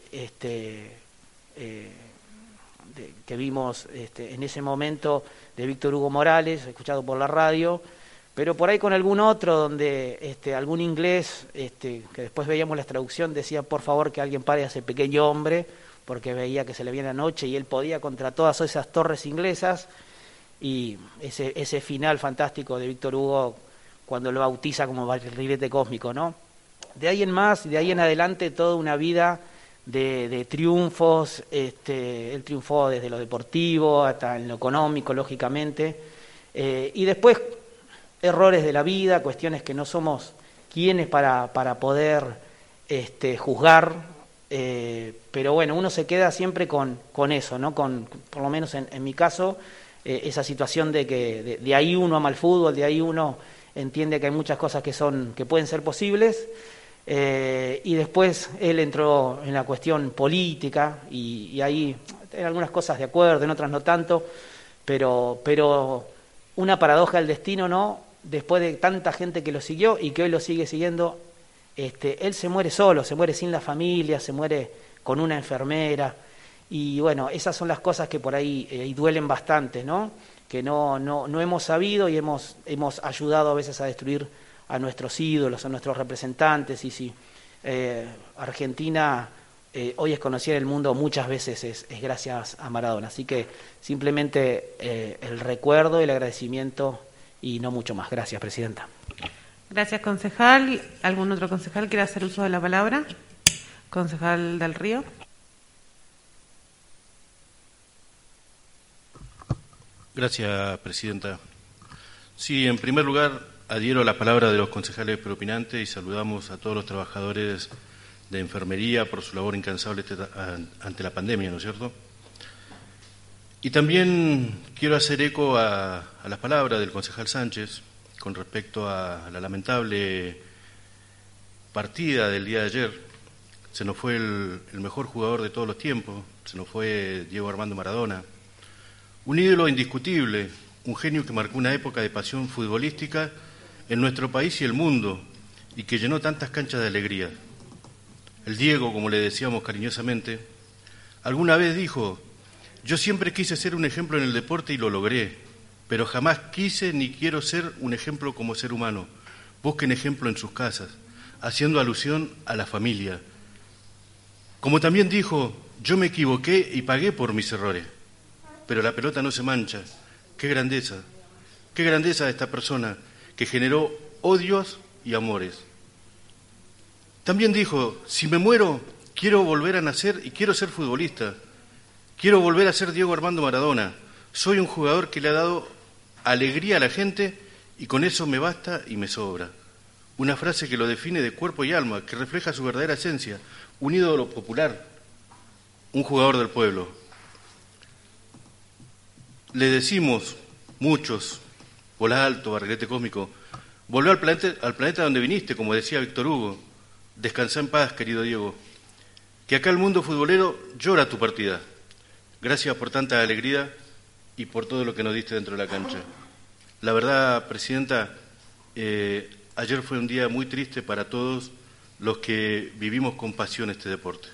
que vimos en ese momento de Víctor Hugo Morales, escuchado por la radio, pero por ahí con algún otro donde algún inglés, que después veíamos la traducción, decía por favor que alguien pare a ese pequeño hombre, porque veía que se le viene la noche y él podía contra todas esas torres inglesas, y ese final fantástico de Víctor Hugo cuando lo bautiza como barrilete cósmico, ¿no? De ahí en más, de ahí en adelante, toda una vida de triunfos. Él triunfó desde lo deportivo hasta en lo económico, lógicamente, y después errores de la vida, cuestiones que no somos quienes para poder juzgar, pero bueno, uno se queda siempre con eso, ¿no? Por lo menos en mi caso, esa situación de que de ahí uno ama el fútbol, de ahí uno entiende que hay muchas cosas que pueden ser posibles, y después él entró en la cuestión política y ahí en algunas cosas de acuerdo, en otras no tanto, pero una paradoja del destino, ¿no? Después de tanta gente que lo siguió y que hoy lo sigue siguiendo, él se muere solo, se muere sin la familia, se muere con una enfermera, y bueno, esas son las cosas que por ahí duelen bastante, ¿no? no hemos sabido y hemos ayudado a veces a destruir a nuestros ídolos, a nuestros representantes. Y sí, Argentina hoy es conocida en el mundo muchas veces es gracias a Maradona. Así que simplemente el recuerdo y el agradecimiento y no mucho más. Gracias, presidenta. Gracias, concejal. ¿Algún otro concejal quiere hacer uso de la palabra? Concejal del Río. Gracias, presidenta. Sí, en primer lugar, adhiero a la palabra de los concejales preopinantes y saludamos a todos los trabajadores de enfermería por su labor incansable ante la pandemia, ¿no es cierto? Y también quiero hacer eco a las palabras del concejal Sánchez con respecto a la lamentable partida del día de ayer. Se nos fue el mejor jugador de todos los tiempos, se nos fue Diego Armando Maradona. Un ídolo indiscutible, un genio que marcó una época de pasión futbolística en nuestro país y el mundo, y que llenó tantas canchas de alegría. El Diego, como le decíamos cariñosamente, alguna vez dijo: yo siempre quise ser un ejemplo en el deporte y lo logré, pero jamás quise ni quiero ser un ejemplo como ser humano. Busquen ejemplo en sus casas, haciendo alusión a la familia. Como también dijo: yo me equivoqué y pagué por mis errores, pero la pelota no se mancha. Qué grandeza de esta persona que generó odios y amores. También dijo: si me muero, quiero volver a nacer y quiero ser futbolista. Quiero volver a ser Diego Armando Maradona. Soy un jugador que le ha dado alegría a la gente y con eso me basta y me sobra. Una frase que lo define de cuerpo y alma, que refleja su verdadera esencia. Un ídolo popular, un jugador del pueblo. Le decimos, muchos, volá alto, barrilete cósmico, volvió al planeta donde viniste, como decía Víctor Hugo. Descansá en paz, querido Diego, que acá el mundo futbolero llora tu partida. Gracias por tanta alegría y por todo lo que nos diste dentro de la cancha. La verdad, presidenta, ayer fue un día muy triste para todos los que vivimos con pasión este deporte.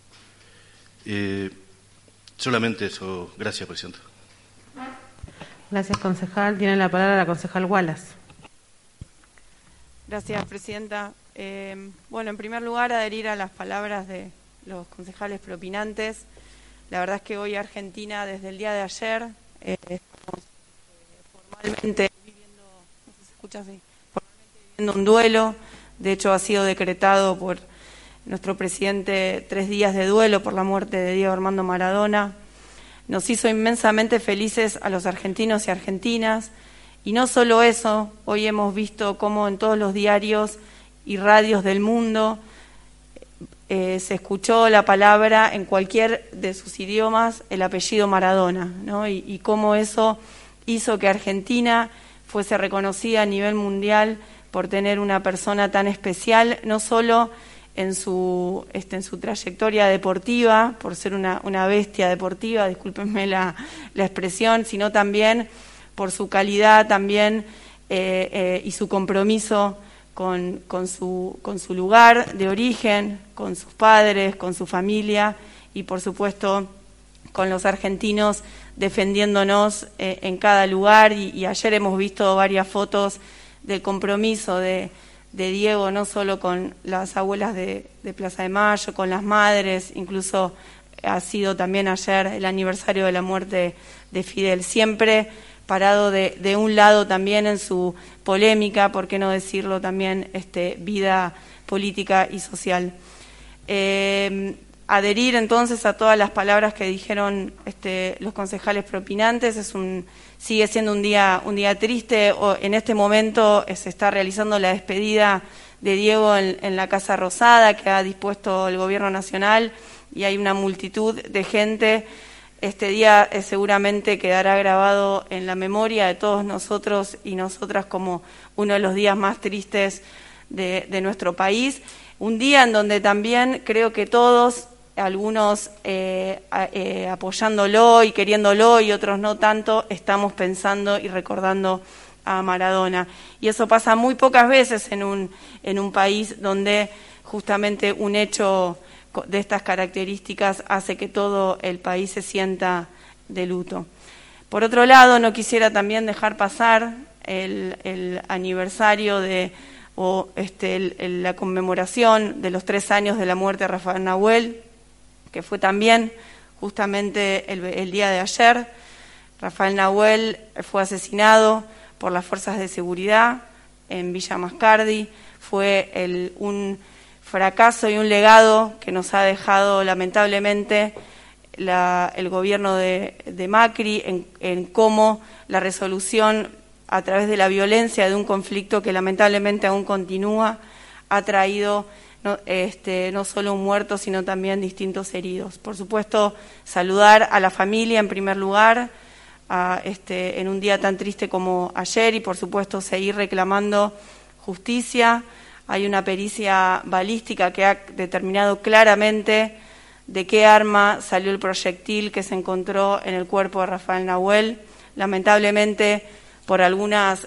Solamente eso. Gracias, presidenta. Gracias, concejal. Tiene la palabra la concejal Wallace. Gracias, presidenta. Bueno, en primer lugar, adherir a las palabras de los concejales preopinantes. La verdad es que hoy Argentina, desde el día de ayer, estamos formalmente viviendo, no sé si se escucha así, formalmente viviendo un duelo. De hecho, ha sido decretado por nuestro presidente 3 días de duelo por la muerte de Diego Armando Maradona. Nos hizo inmensamente felices a los argentinos y argentinas. Y no solo eso, hoy hemos visto cómo en todos los diarios y radios del mundo se escuchó la palabra en cualquier de sus idiomas, el apellido Maradona, ¿no? Y cómo eso hizo que Argentina fuese reconocida a nivel mundial por tener una persona tan especial, no solo en su trayectoria deportiva, por ser una bestia deportiva, discúlpenme la expresión, sino también por su calidad también y su compromiso con su lugar de origen, con sus padres, con su familia y por supuesto con los argentinos defendiéndonos en cada lugar y ayer hemos visto varias fotos del compromiso de Diego, no solo con las abuelas de Plaza de Mayo, con las madres, incluso ha sido también ayer el aniversario de la muerte de Fidel, siempre parado de un lado también en su polémica, por qué no decirlo también, vida política y social. Adherir entonces a todas las palabras que dijeron los concejales preopinantes, sigue siendo un día triste. En este momento se está realizando la despedida de Diego en la Casa Rosada que ha dispuesto el Gobierno Nacional y hay una multitud de gente. Este día seguramente quedará grabado en la memoria de todos nosotros y nosotras como uno de los días más tristes de nuestro país. Un día en donde también creo que todos, algunos apoyándolo y queriéndolo y otros no tanto, estamos pensando y recordando a Maradona. Y eso pasa muy pocas veces en un país donde justamente un hecho de estas características hace que todo el país se sienta de luto. Por otro lado, no quisiera también dejar pasar el aniversario la conmemoración de los 3 años de la muerte de Rafael Nahuel, que fue también justamente el día de ayer. Rafael Nahuel fue asesinado por las fuerzas de seguridad en Villa Mascardi. Fue un fracaso y un legado que nos ha dejado lamentablemente el gobierno de Macri en cómo la resolución a través de la violencia de un conflicto que lamentablemente aún continúa ha traído no solo un muerto sino también distintos heridos. Por supuesto, saludar a la familia en primer lugar en un día tan triste como ayer y por supuesto seguir reclamando justicia. Hay una pericia balística que ha determinado claramente de qué arma salió el proyectil que se encontró en el cuerpo de Rafael Nahuel. Lamentablemente, por algunas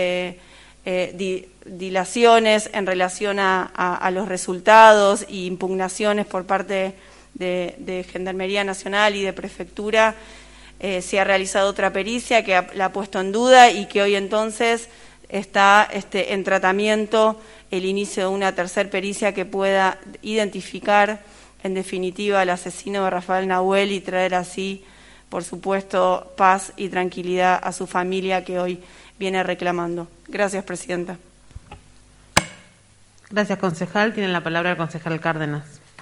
dilaciones en relación a los resultados e impugnaciones por parte de Gendarmería Nacional y de Prefectura, se ha realizado otra pericia que la ha puesto en duda y que hoy entonces está en tratamiento el inicio de una tercera pericia que pueda identificar en definitiva al asesino de Rafael Nahuel y traer así, por supuesto, paz y tranquilidad a su familia que hoy viene reclamando. Gracias, Presidenta. Gracias, concejal. Tiene la palabra el concejal Cárdenas.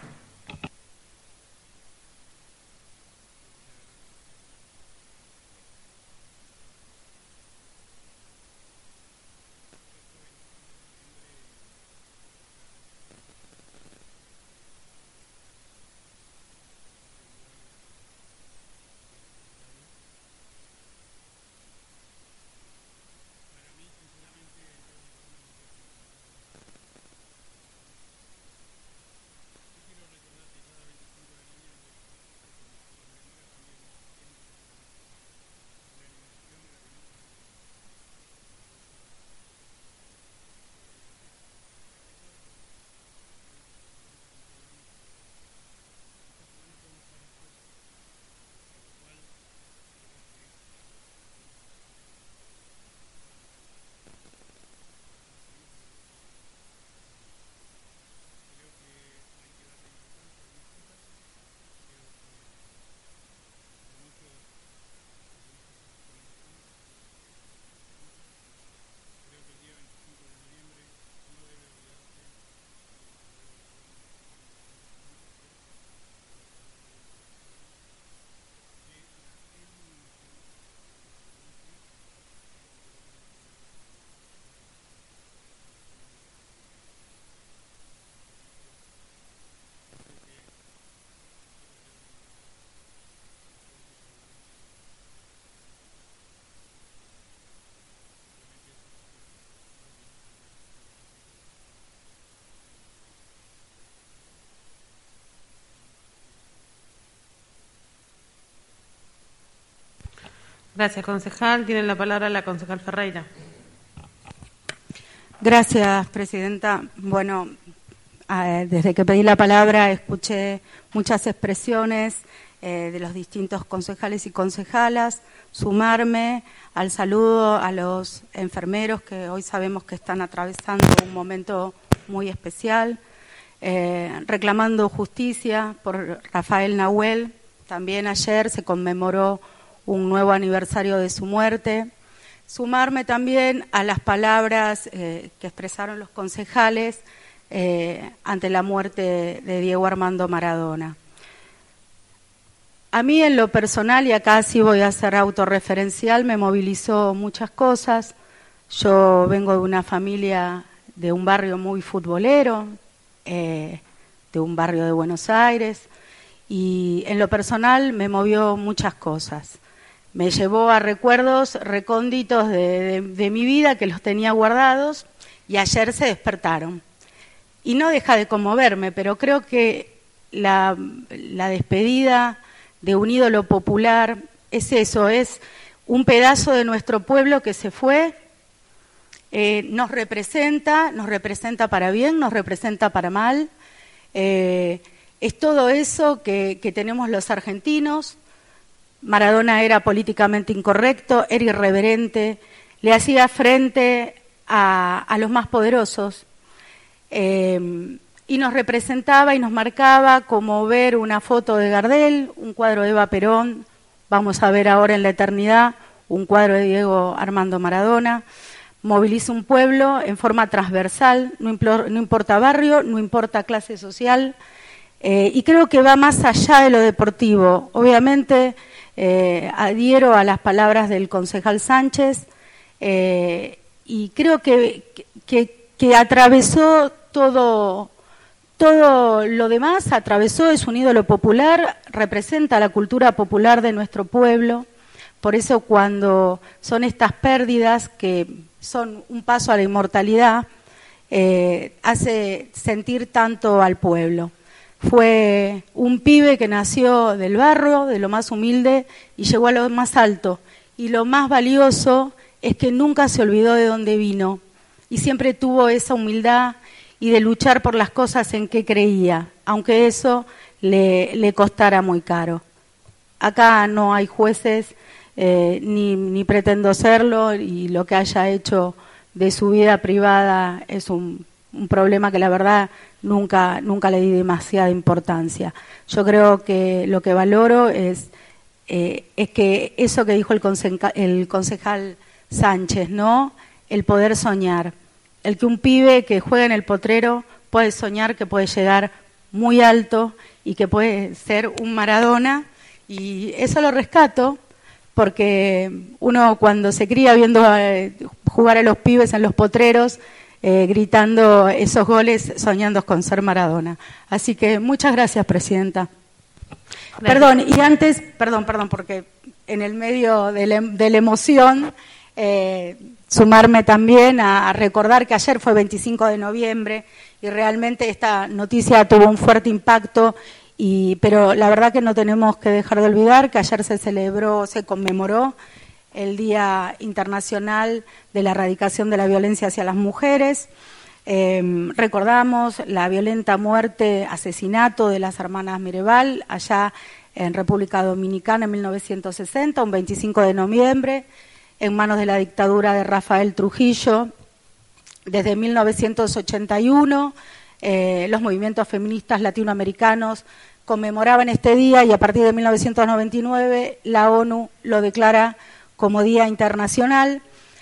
Gracias, concejal. Tiene la palabra la concejal Ferreira. Gracias, Presidenta. Bueno, desde que pedí la palabra escuché muchas expresiones de los distintos concejales y concejalas, sumarme al saludo a los enfermeros que hoy sabemos que están atravesando un momento muy especial, reclamando justicia por Rafael Nahuel. También ayer se conmemoró un nuevo aniversario de su muerte. Sumarme también a las palabras que expresaron los concejales ante la muerte de Diego Armando Maradona. A mí en lo personal, y acá sí voy a ser autorreferencial, me movilizó muchas cosas. Yo vengo de una familia de un barrio muy futbolero, de un barrio de Buenos Aires, y en lo personal me movió muchas cosas. Me llevó a recuerdos recónditos de mi vida que los tenía guardados y ayer se despertaron. Y no deja de conmoverme, pero creo que la despedida de un ídolo popular es eso, es un pedazo de nuestro pueblo que se fue, nos representa para bien, nos representa para mal, es todo eso que tenemos los argentinos, Maradona era políticamente incorrecto, era irreverente, le hacía frente a los más poderosos y nos representaba y nos marcaba como ver una foto de Gardel, un cuadro de Eva Perón, vamos a ver ahora en la eternidad un cuadro de Diego Armando Maradona. Moviliza un pueblo en forma transversal, no importa barrio, no importa clase social, y creo que va más allá de lo deportivo. Obviamente adhiero a las palabras del concejal Sánchez, y creo que atravesó todo lo demás, atravesó, es un ídolo popular, representa la cultura popular de nuestro pueblo. Por eso cuando son estas pérdidas que son un paso a la inmortalidad, hace sentir tanto al pueblo. Fue un pibe que nació del barrio, de lo más humilde, y llegó a lo más alto. Y lo más valioso es que nunca se olvidó de dónde vino, y siempre tuvo esa humildad y de luchar por las cosas en que creía, aunque eso le costara muy caro. Acá no hay jueces, ni pretendo serlo, y lo que haya hecho de su vida privada es un problema que la verdad nunca le di demasiada importancia. Yo creo que lo que valoro es que eso que dijo el concejal Sánchez, ¿no? El poder soñar, el que un pibe que juega en el Potrero puede soñar que puede llegar muy alto y que puede ser un Maradona, y eso lo rescato. Porque uno cuando se cría viendo jugar a los pibes en los potreros, gritando esos goles, soñando con ser Maradona. Así que muchas gracias, Presidenta. Gracias. Perdón, y antes, perdón, porque en el medio de la emoción, sumarme también a recordar que ayer fue 25 de noviembre y realmente esta noticia tuvo un fuerte impacto. Pero la verdad que no tenemos que dejar de olvidar que ayer se conmemoró el Día Internacional de la Erradicación de la Violencia hacia las Mujeres. Recordamos la violenta muerte, asesinato de las hermanas Mirabal allá en República Dominicana en 1960, un 25 de noviembre, en manos de la dictadura de Rafael Trujillo. Desde 1981... los movimientos feministas latinoamericanos conmemoraban este día, y a partir de 1999 la ONU lo declara como Día Internacional,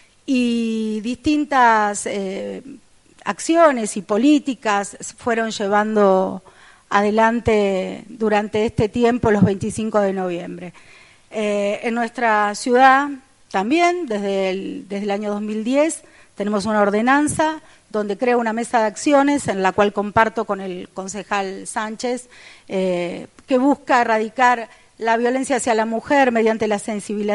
y distintas acciones y políticas fueron llevando adelante durante este tiempo los 25 de noviembre. En nuestra ciudad también, desde el año 2010, tenemos una ordenanza donde crea una mesa de acciones en la cual comparto con el concejal Sánchez, que busca erradicar la violencia hacia la mujer mediante la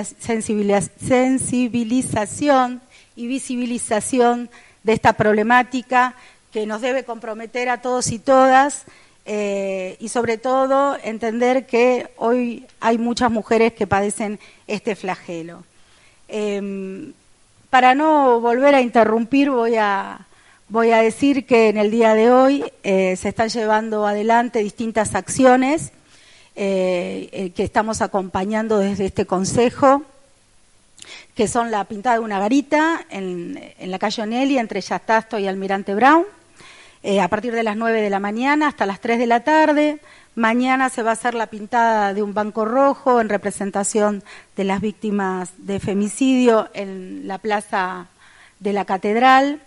sensibilización y visibilización de esta problemática que nos debe comprometer a todos y todas, y sobre todo entender que hoy hay muchas mujeres que padecen este flagelo. Para no volver a interrumpir, voy a decir que en el día de hoy se están llevando adelante distintas acciones que estamos acompañando desde este consejo, que son la pintada de una garita en la calle Onelli, entre Yastasto y Almirante Brown, a partir de las 9 de la mañana hasta las 3 de la tarde. Mañana se va a hacer la pintada de un banco rojo en representación de las víctimas de femicidio en la plaza de la Catedral.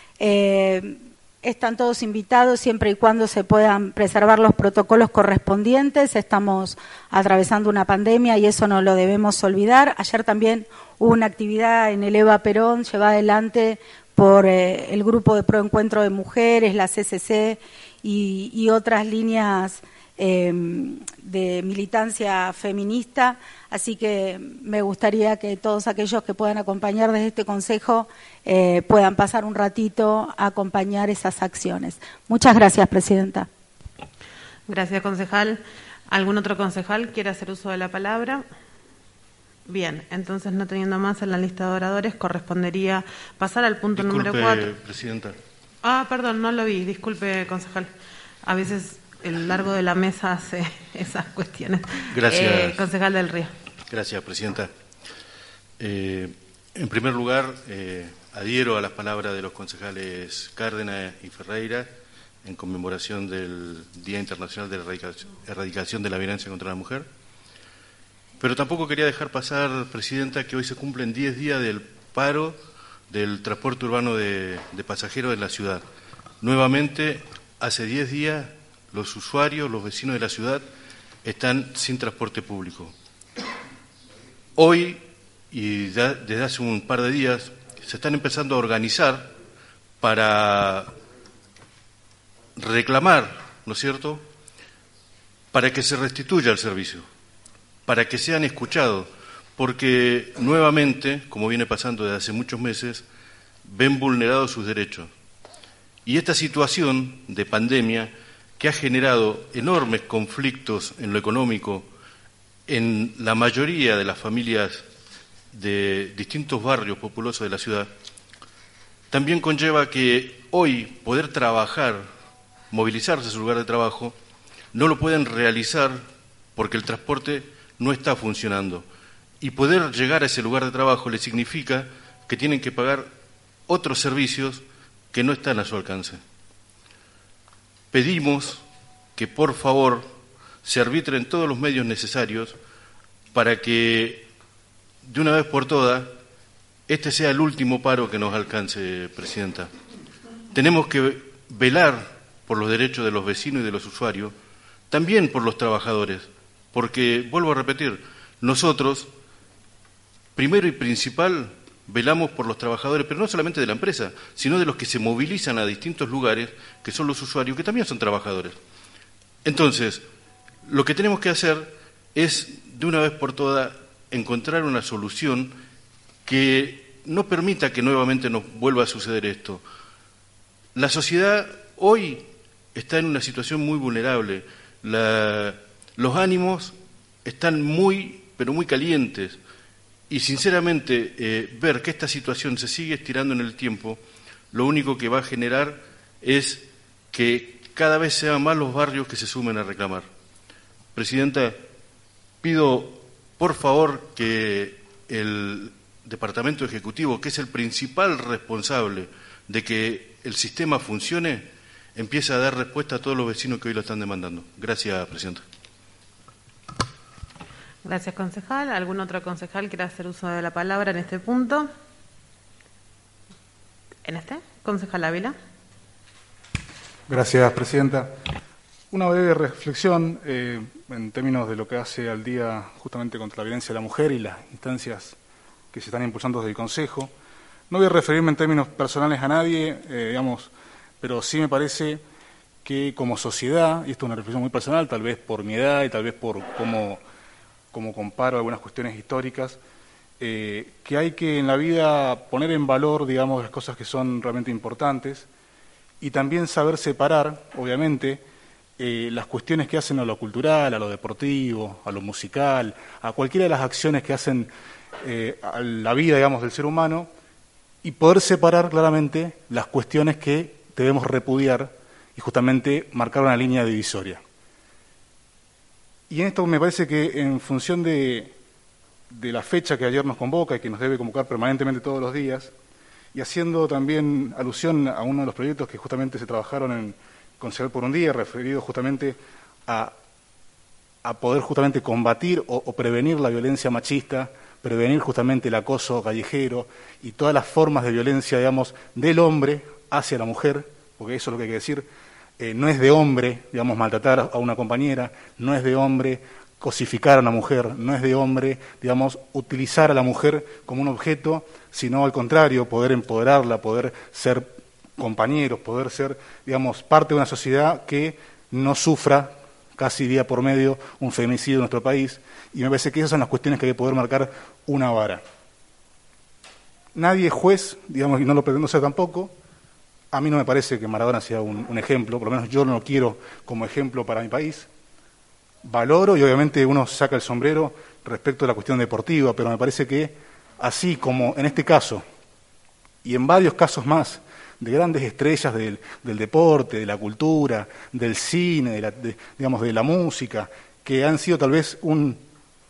Están todos invitados siempre y cuando se puedan preservar los protocolos correspondientes. Estamos atravesando una pandemia y eso no lo debemos olvidar. Ayer también hubo una actividad en el Eva Perón llevada adelante por el Grupo de Proencuentro de Mujeres, la CCC y otras líneas de militancia feminista, así que me gustaría que todos aquellos que puedan acompañar desde este consejo puedan pasar un ratito a acompañar esas acciones. Muchas gracias, Presidenta. Gracias, concejal. ¿Algún otro concejal quiere hacer uso de la palabra? Bien, entonces no teniendo más en la lista de oradores, correspondería pasar al punto número 4. Presidenta. Perdón, no lo vi, disculpe, concejal. A veces el largo de la mesa hace esas cuestiones. Gracias. Concejal del Río. Gracias, Presidenta. En primer lugar, adhiero a las palabras de los concejales Cárdenas y Ferreira en conmemoración del Día Internacional de la Erradicación de la Violencia contra la Mujer. Pero tampoco quería dejar pasar, Presidenta, que hoy se cumplen 10 días del paro del transporte urbano de pasajeros en la ciudad. Nuevamente, hace 10 días, los usuarios, los vecinos de la ciudad, están sin transporte público. Hoy, y desde hace un par de días, se están empezando a organizar para reclamar, ¿no es cierto?, para que se restituya el servicio, para que sean escuchados, porque nuevamente, como viene pasando desde hace muchos meses, ven vulnerados sus derechos. Y esta situación de pandemia, que ha generado enormes conflictos en lo económico en la mayoría de las familias de distintos barrios populosos de la ciudad, también conlleva que hoy poder trabajar, movilizarse a su lugar de trabajo, no lo pueden realizar porque el transporte no está funcionando. Y poder llegar a ese lugar de trabajo les significa que tienen que pagar otros servicios que no están a su alcance. Pedimos que, por favor, se arbitren todos los medios necesarios para que, de una vez por todas, este sea el último paro que nos alcance, Presidenta. Tenemos que velar por los derechos de los vecinos y de los usuarios, también por los trabajadores, porque, vuelvo a repetir, nosotros, primero y principal, velamos por los trabajadores, pero no solamente de la empresa, sino de los que se movilizan a distintos lugares, que son los usuarios, que también son trabajadores. Entonces, lo que tenemos que hacer es, de una vez por todas, encontrar una solución que no permita que nuevamente nos vuelva a suceder esto. La sociedad hoy está en una situación muy vulnerable. Los ánimos están muy, pero muy calientes. Y sinceramente, ver que esta situación se sigue estirando en el tiempo, lo único que va a generar es que cada vez sean más los barrios que se sumen a reclamar. Presidenta, pido por favor que el Departamento Ejecutivo, que es el principal responsable de que el sistema funcione, empiece a dar respuesta a todos los vecinos que hoy lo están demandando. Gracias, Presidenta. Gracias, concejal. ¿Algún otro concejal quiera hacer uso de la palabra en este punto? Concejal Ávila. Gracias, Presidenta. Una breve reflexión en términos de lo que hace al día justamente contra la violencia de la mujer y las instancias que se están impulsando desde el Consejo. No voy a referirme en términos personales a nadie, pero sí me parece que como sociedad, y esto es una reflexión muy personal, tal vez por mi edad y tal vez por cómo comparo algunas cuestiones históricas, que hay que en la vida poner en valor, digamos, las cosas que son realmente importantes y también saber separar, obviamente, las cuestiones que hacen a lo cultural, a lo deportivo, a lo musical, a cualquiera de las acciones que hacen a la vida, digamos, del ser humano, y poder separar claramente las cuestiones que debemos repudiar y justamente marcar una línea divisoria. Y en esto me parece que en función de la fecha que ayer nos convoca y que nos debe convocar permanentemente todos los días, y haciendo también alusión a uno de los proyectos que justamente se trabajaron en Concejal por un Día, referido justamente a poder justamente combatir o prevenir la violencia machista, prevenir justamente el acoso callejero y todas las formas de violencia, digamos, del hombre hacia la mujer, porque eso es lo que hay que decir. No es de hombre, digamos, maltratar a una compañera, no es de hombre cosificar a una mujer, no es de hombre, digamos, utilizar a la mujer como un objeto, sino al contrario, poder empoderarla, poder ser compañeros, poder ser, digamos, parte de una sociedad que no sufra casi día por medio un feminicidio en nuestro país, y me parece que esas son las cuestiones que hay que poder marcar una vara. Nadie es juez, digamos, y no lo pretendo ser tampoco. A mí no me parece que Maradona sea un ejemplo, por lo menos yo no lo quiero como ejemplo para mi país. Valoro y obviamente uno saca el sombrero respecto a la cuestión deportiva, pero me parece que así como en este caso y en varios casos más de grandes estrellas del deporte, de la cultura, del cine, digamos, de la música, que han sido tal vez un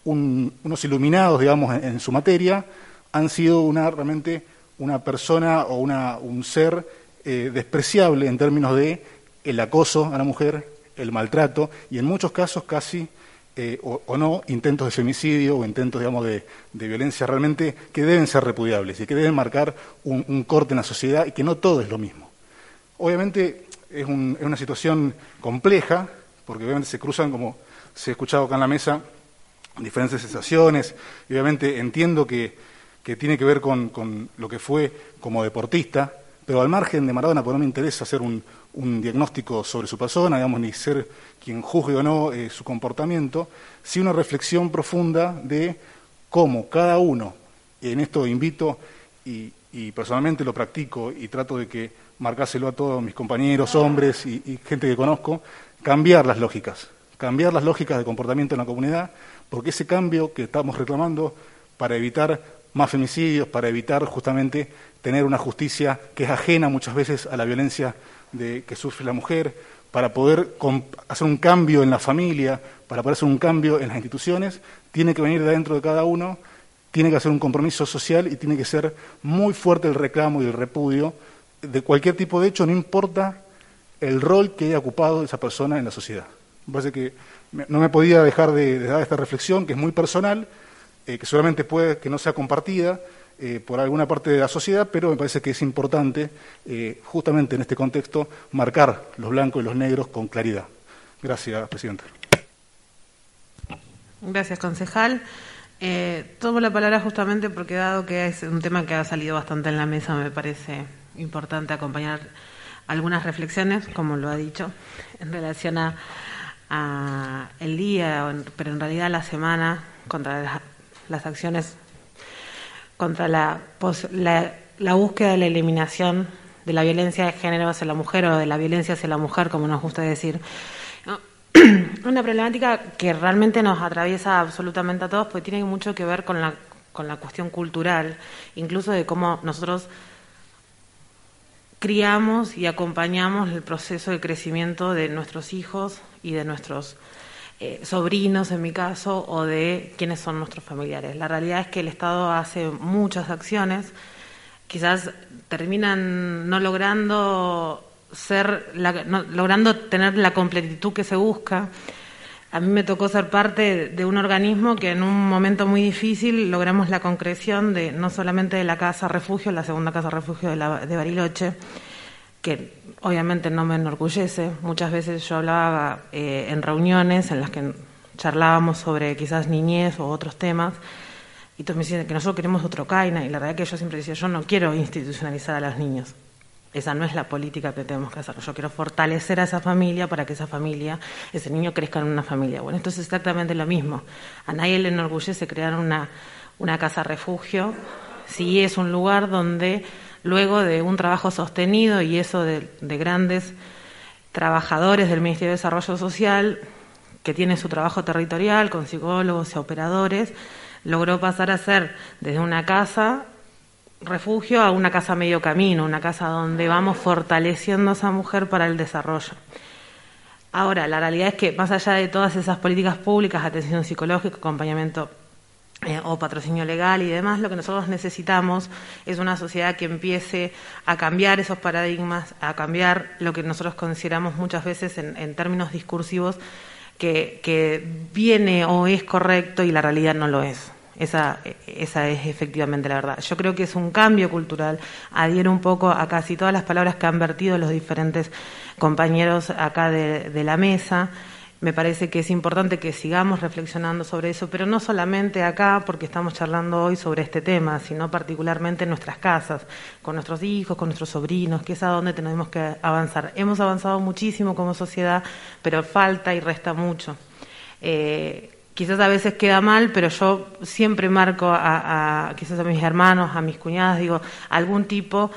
unos iluminados, digamos, en su materia, han sido realmente una persona o un ser despreciable en términos de el acoso a la mujer, el maltrato y en muchos casos casi o no intentos de femicidio o intentos, digamos, de violencia realmente que deben ser repudiables y que deben marcar un corte en la sociedad y que no todo es lo mismo. Obviamente es una situación compleja porque obviamente se cruzan, como se ha escuchado acá en la mesa, diferentes sensaciones y obviamente entiendo que tiene que ver con lo que fue como deportista, pero al margen de Maradona, porque no me interesa hacer un diagnóstico sobre su persona, digamos, ni ser quien juzgue o no su comportamiento, sí una reflexión profunda de cómo cada uno, en esto invito y personalmente lo practico y trato de que marcárselo a todos mis compañeros, hombres y gente que conozco, cambiar las lógicas de comportamiento en la comunidad, porque ese cambio que estamos reclamando para evitar más femicidios, para evitar justamente tener una justicia que es ajena muchas veces a la violencia que sufre la mujer, para poder hacer un cambio en la familia, para poder hacer un cambio en las instituciones, tiene que venir de dentro de cada uno, tiene que hacer un compromiso social y tiene que ser muy fuerte el reclamo y el repudio de cualquier tipo de hecho, no importa el rol que haya ocupado esa persona en la sociedad. Me parece que no me podía dejar de dar esta reflexión, que es muy personal, que seguramente puede que no sea compartida por alguna parte de la sociedad, pero me parece que es importante, justamente en este contexto, marcar los blancos y los negros con claridad. Gracias, Presidenta. Gracias, concejal. Tomo la palabra justamente porque, dado que es un tema que ha salido bastante en la mesa, me parece importante acompañar algunas reflexiones, como lo ha dicho, en relación a el día, pero en realidad la semana, contra las acciones, contra la búsqueda de la eliminación de la violencia de género hacia la mujer o de la violencia hacia la mujer, como nos gusta decir. Una problemática que realmente nos atraviesa absolutamente a todos, porque tiene mucho que ver con la cuestión cultural, incluso de cómo nosotros criamos y acompañamos el proceso de crecimiento de nuestros hijos y de nuestros sobrinos, en mi caso, o de quiénes son nuestros familiares. La realidad es que el Estado hace muchas acciones, quizás terminan no logrando logrando tener la completitud que se busca. A mí me tocó ser parte de un organismo que en un momento muy difícil logramos la concreción de no solamente de la casa refugio, la segunda casa refugio de Bariloche, que obviamente no me enorgullece. Muchas veces yo hablaba en reuniones en las que charlábamos sobre quizás niñez o otros temas, y todos me decían que nosotros queremos otro CAINA, y la verdad que yo siempre decía, yo no quiero institucionalizar a los niños. Esa no es la política que tenemos que hacer. Yo quiero fortalecer a esa familia para que esa familia, ese niño crezca en una familia. Bueno, esto es exactamente lo mismo. A nadie le enorgullece crear una casa refugio si es un lugar donde luego de un trabajo sostenido y eso de grandes trabajadores del Ministerio de Desarrollo Social, que tiene su trabajo territorial con psicólogos y operadores, logró pasar a ser desde una casa refugio a una casa medio camino, una casa donde vamos fortaleciendo a esa mujer para el desarrollo. Ahora, la realidad es que más allá de todas esas políticas públicas, atención psicológica, acompañamiento o patrocinio legal y demás, lo que nosotros necesitamos es una sociedad que empiece a cambiar esos paradigmas, a cambiar lo que nosotros consideramos muchas veces en términos discursivos que viene o es correcto y la realidad no lo es. Esa es efectivamente la verdad. Yo creo que es un cambio cultural. Adhiero un poco a casi todas las palabras que han vertido los diferentes compañeros acá de la mesa. Me parece que es importante que sigamos reflexionando sobre eso, pero no solamente acá, porque estamos charlando hoy sobre este tema, sino particularmente en nuestras casas, con nuestros hijos, con nuestros sobrinos, que es a donde tenemos que avanzar. Hemos avanzado muchísimo como sociedad, pero falta y resta mucho. Quizás a veces queda mal, pero yo siempre marco quizás a mis hermanos, a mis cuñadas, digo, algún tipo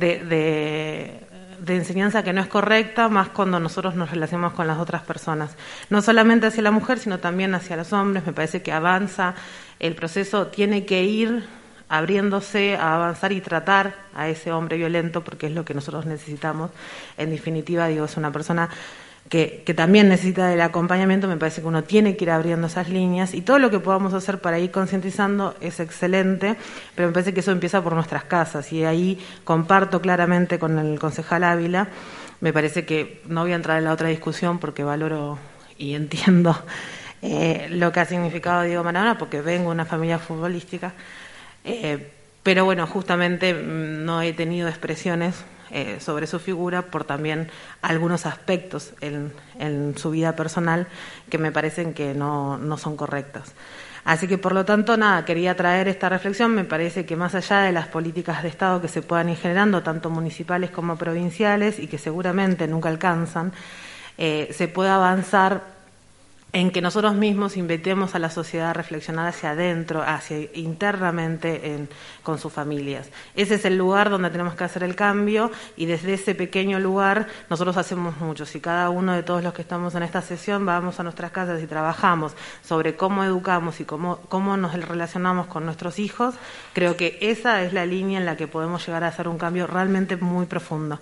de enseñanza que no es correcta, más cuando nosotros nos relacionamos con las otras personas. No solamente hacia la mujer, sino también hacia los hombres. Me parece que avanza, el proceso tiene que ir abriéndose a avanzar y tratar a ese hombre violento, porque es lo que nosotros necesitamos. En definitiva, digo, es una persona que también necesita del acompañamiento, me parece que uno tiene que ir abriendo esas líneas y todo lo que podamos hacer para ir concientizando es excelente, pero me parece que eso empieza por nuestras casas y ahí comparto claramente con el concejal Ávila. Me parece que no voy a entrar en la otra discusión porque valoro y entiendo lo que ha significado Diego Maradona porque vengo de una familia futbolística, pero bueno, justamente no he tenido expresiones sobre su figura por también algunos aspectos en su vida personal que me parecen que no son correctos. Así que, por lo tanto, nada, quería traer esta reflexión. Me parece que más allá de las políticas de Estado que se puedan ir generando, tanto municipales como provinciales, y que seguramente nunca alcanzan, se pueda avanzar en que nosotros mismos invitemos a la sociedad a reflexionar hacia adentro, hacia internamente con sus familias. Ese es el lugar donde tenemos que hacer el cambio y desde ese pequeño lugar nosotros hacemos mucho. Si cada uno de todos los que estamos en esta sesión vamos a nuestras casas y trabajamos sobre cómo educamos y cómo nos relacionamos con nuestros hijos, creo que esa es la línea en la que podemos llegar a hacer un cambio realmente muy profundo.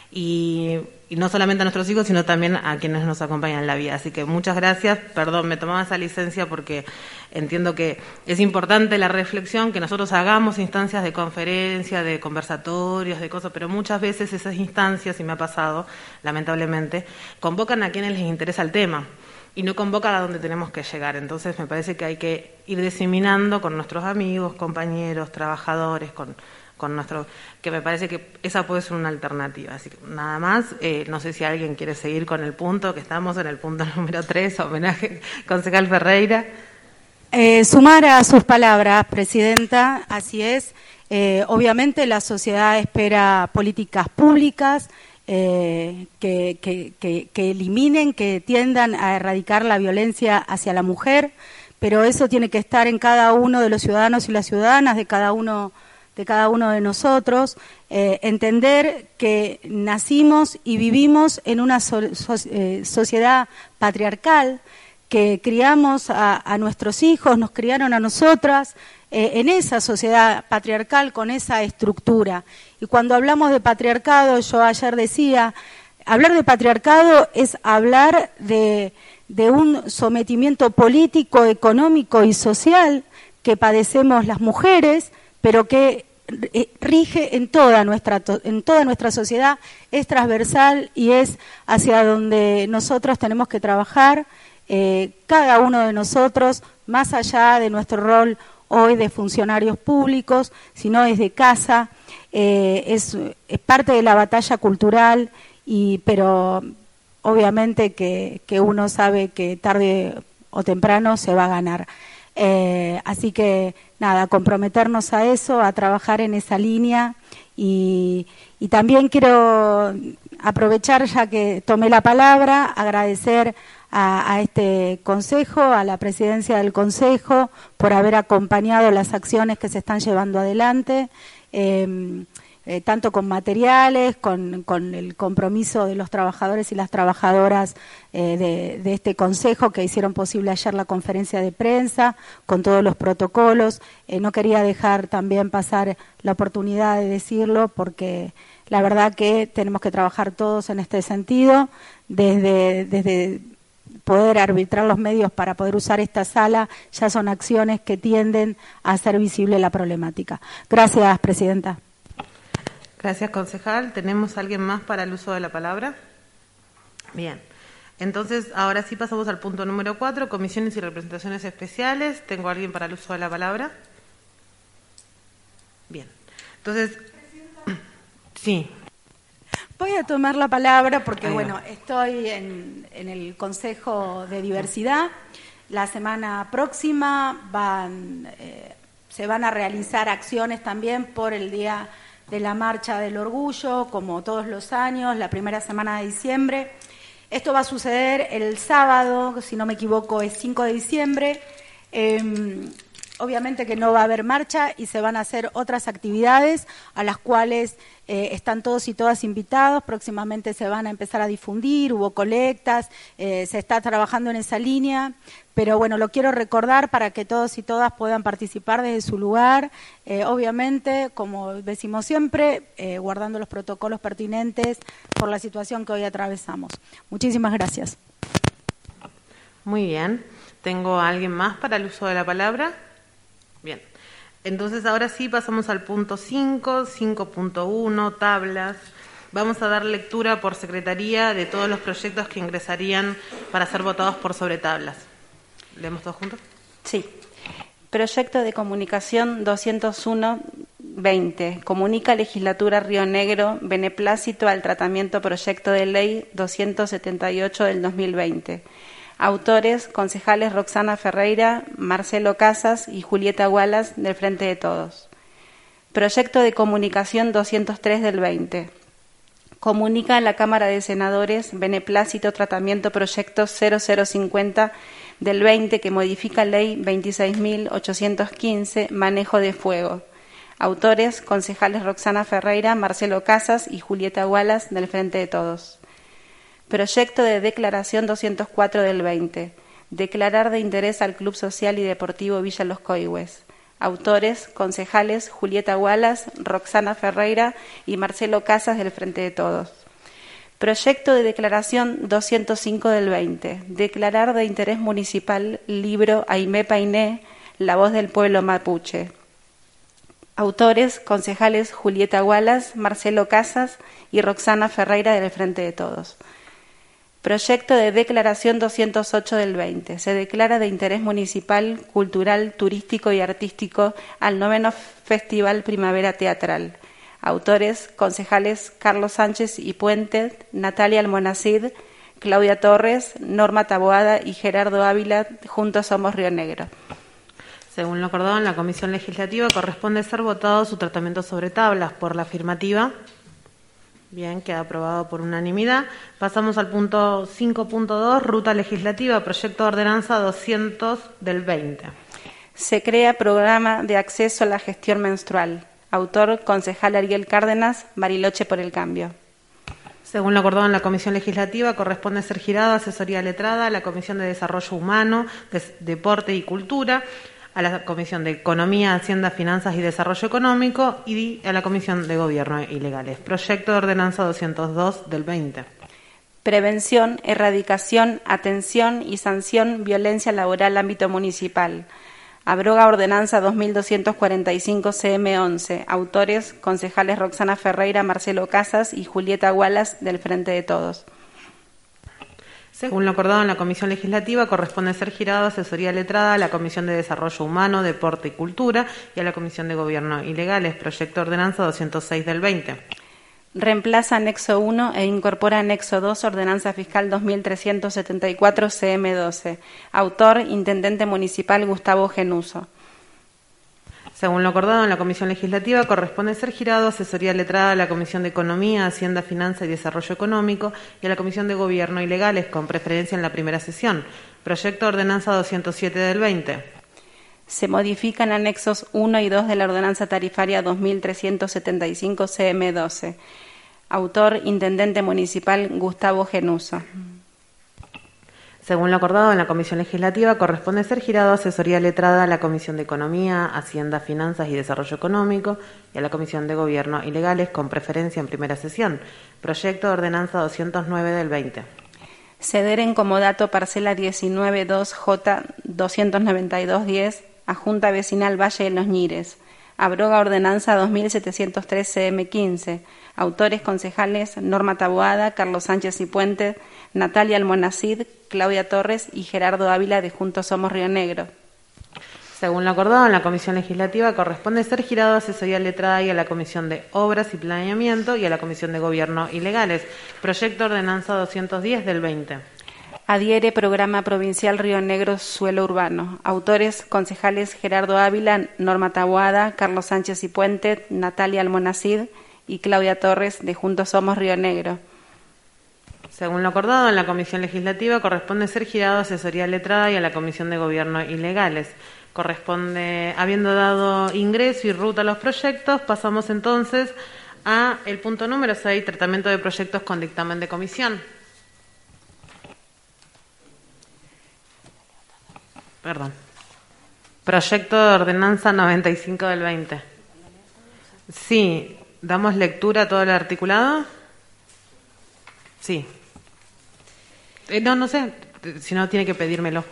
Y no solamente a nuestros hijos, sino también a quienes nos acompañan en la vida. Así que muchas gracias. Perdón, me tomaba esa licencia porque entiendo que es importante la reflexión, que nosotros hagamos instancias de conferencia, de conversatorios, de cosas, pero muchas veces esas instancias, y me ha pasado, lamentablemente, convocan a quienes les interesa el tema y no convocan a donde tenemos que llegar. Entonces me parece que hay que ir diseminando con nuestros amigos, compañeros, trabajadores, con nuestro, que me parece que esa puede ser una alternativa. Así que nada más, no sé si alguien quiere seguir con el punto, que estamos en el punto número 3, homenaje concejal Ferreira. Sumar a sus palabras, Presidenta, así es. Obviamente la sociedad espera políticas públicas que eliminen, que tiendan a erradicar la violencia hacia la mujer, pero eso tiene que estar en cada uno de los ciudadanos y las ciudadanas, de cada uno de nosotros, entender que nacimos y vivimos en una sociedad patriarcal, que criamos a nuestros hijos, nos criaron a nosotras en esa sociedad patriarcal con esa estructura. Y cuando hablamos de patriarcado, yo ayer decía, hablar de patriarcado es hablar de un sometimiento político, económico y social que padecemos las mujeres, pero que rige en toda nuestra sociedad, es transversal y es hacia donde nosotros tenemos que trabajar, cada uno de nosotros, más allá de nuestro rol hoy de funcionarios públicos, sino desde casa, es parte de la batalla cultural, pero obviamente que uno sabe que tarde o temprano se va a ganar. Así que nada, comprometernos a eso, a trabajar en esa línea y también quiero aprovechar, ya que tomé la palabra, agradecer a este consejo, a la presidencia del consejo por haber acompañado las acciones que se están llevando adelante, tanto con materiales, con el compromiso de los trabajadores y las trabajadoras de este consejo que hicieron posible ayer la conferencia de prensa, con todos los protocolos. No quería dejar también pasar la oportunidad de decirlo porque la verdad que tenemos que trabajar todos en este sentido, desde poder arbitrar los medios para poder usar esta sala, ya son acciones que tienden a hacer visible la problemática. Gracias, Presidenta. Gracias, concejal. ¿Tenemos alguien más para el uso de la palabra? Bien. Entonces, ahora sí pasamos al punto número 4, comisiones y representaciones especiales. ¿Tengo alguien para el uso de la palabra? Bien. Entonces, sí. Voy a tomar la palabra porque, bueno, estoy en el Consejo de Diversidad. La semana próxima se van a realizar acciones también por el Día de la Marcha del Orgullo, como todos los años, la primera semana de diciembre. Esto va a suceder el sábado, si no me equivoco, es 5 de diciembre. obviamente que no va a haber marcha y se van a hacer otras actividades a las cuales están todos y todas invitados. Próximamente se van a empezar a difundir, hubo colectas, se está trabajando en esa línea, pero bueno, lo quiero recordar para que todos y todas puedan participar desde su lugar, obviamente, como decimos siempre, guardando los protocolos pertinentes por la situación que hoy atravesamos. Muchísimas gracias. Muy bien. ¿Tengo a alguien más para el uso de la palabra? Bien. Entonces, ahora sí pasamos al punto 5, 5.1, tablas. Vamos a dar lectura por secretaría de todos los proyectos que ingresarían para ser votados por sobre tablas. ¿Leemos todos juntos? Sí. Proyecto de comunicación 201-20. Comunica Legislatura Río Negro beneplácito al tratamiento proyecto de ley 278 del 2020. Autores, concejales Roxana Ferreira, Marcelo Casas y Julieta Wallace del Frente de Todos. Proyecto de comunicación 203 del 20. Comunica a la Cámara de Senadores beneplácito tratamiento proyecto 0050 del 20 que modifica ley 26.815 manejo de fuego. Autores, concejales Roxana Ferreira, Marcelo Casas y Julieta Wallace del Frente de Todos. Proyecto de declaración 204 del 20. Declarar de interés al Club Social y Deportivo Villa Los Coihues. Autores, concejales Julieta Wallace, Roxana Ferreira y Marcelo Casas del Frente de Todos. Proyecto de declaración 205 del 20. Declarar de interés municipal libro Aimé Painé, La Voz del Pueblo Mapuche. Autores, concejales Julieta Wallace, Marcelo Casas y Roxana Ferreira del Frente de Todos. Proyecto de declaración 208 del 20. Se declara de interés municipal, cultural, turístico y artístico al 9º Festival Primavera Teatral. Autores, concejales Carlos Sánchez y Puente, Natalia Almonacid, Claudia Torres, Norma Taboada y Gerardo Ávila, Juntos Somos Río Negro. Según lo acordado en la Comisión Legislativa, corresponde ser votado su tratamiento sobre tablas. Por la afirmativa. Bien, queda aprobado por unanimidad. Pasamos al punto 5.2, ruta legislativa, proyecto de ordenanza 200 del 20. Se crea programa de acceso a la gestión menstrual. Autor, concejal Ariel Cárdenas, Bariloche por el Cambio. Según lo acordado en la Comisión Legislativa, corresponde ser girado a asesoría letrada a la Comisión de Desarrollo Humano, Deporte y Cultura, a la Comisión de Economía, Hacienda, Finanzas y Desarrollo Económico y a la Comisión de Gobierno y Legales. Proyecto de ordenanza 202 del 20. Prevención, erradicación, atención y sanción violencia laboral ámbito municipal. Abroga ordenanza 2245 CM11. Autores, concejales Roxana Ferreira, Marcelo Casas y Julieta Wallace del Frente de Todos. Según lo acordado en la Comisión Legislativa, corresponde ser girado a asesoría letrada a la Comisión de Desarrollo Humano, Deporte y Cultura y a la Comisión de Gobierno y Legales. Proyecto de ordenanza 206 del 20. Reemplaza anexo 1 e incorpora anexo 2, ordenanza fiscal 2374 CM12. Autor, intendente municipal Gustavo Genuso. Según lo acordado en la Comisión Legislativa, corresponde ser girado a asesoría letrada a la Comisión de Economía, Hacienda, Finanza y Desarrollo Económico y a la Comisión de Gobierno y Legales, con preferencia en la primera sesión. Proyecto de ordenanza 207 del 20. Se modifican anexos 1 y 2 de la ordenanza tarifaria 2375 CM12. Autor, intendente municipal Gustavo Genuso. Según lo acordado en la Comisión Legislativa, corresponde ser girado a asesoría letrada a la Comisión de Economía, Hacienda, Finanzas y Desarrollo Económico y a la Comisión de Gobierno y Legales, con preferencia en primera sesión. Proyecto de ordenanza 209 del 20. Ceder en comodato parcela 19.2J 292.10 a Junta Vecinal Valle de los Ñires. Abroga ordenanza 2703 CM15. Autores concejales Norma Taboada, Carlos Sánchez y Puente, Natalia Almonacid, Claudia Torres y Gerardo Ávila de Juntos Somos Río Negro. Según lo acordado en la Comisión Legislativa, corresponde ser girado a asesoría letrada y a la Comisión de Obras y Planeamiento y a la Comisión de Gobierno y Legales. Proyecto ordenanza 210 del 20. Adhiere Programa Provincial Río Negro Suelo Urbano. Autores, concejales Gerardo Ávila, Norma Taboada, Carlos Sánchez y Puente, Natalia Almonacid y Claudia Torres de Juntos Somos Río Negro. Según lo acordado en la Comisión Legislativa, corresponde ser girado a asesoría letrada y a la Comisión de Gobierno y Legales. Corresponde, habiendo dado ingreso y ruta a los proyectos, pasamos entonces a el punto número 6, tratamiento de proyectos con dictamen de comisión. Perdón. Proyecto de ordenanza 95 del 20. Sí, ¿damos lectura a todo el articulado? Sí. No sé, si no tiene que pedírmelo.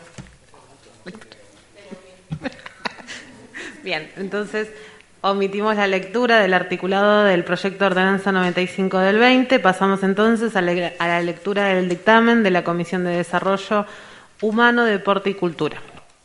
Bien, entonces omitimos la lectura del articulado del proyecto de ordenanza 95 del 20. Pasamos entonces a la lectura del dictamen de la Comisión de Desarrollo Humano, Deporte y Cultura.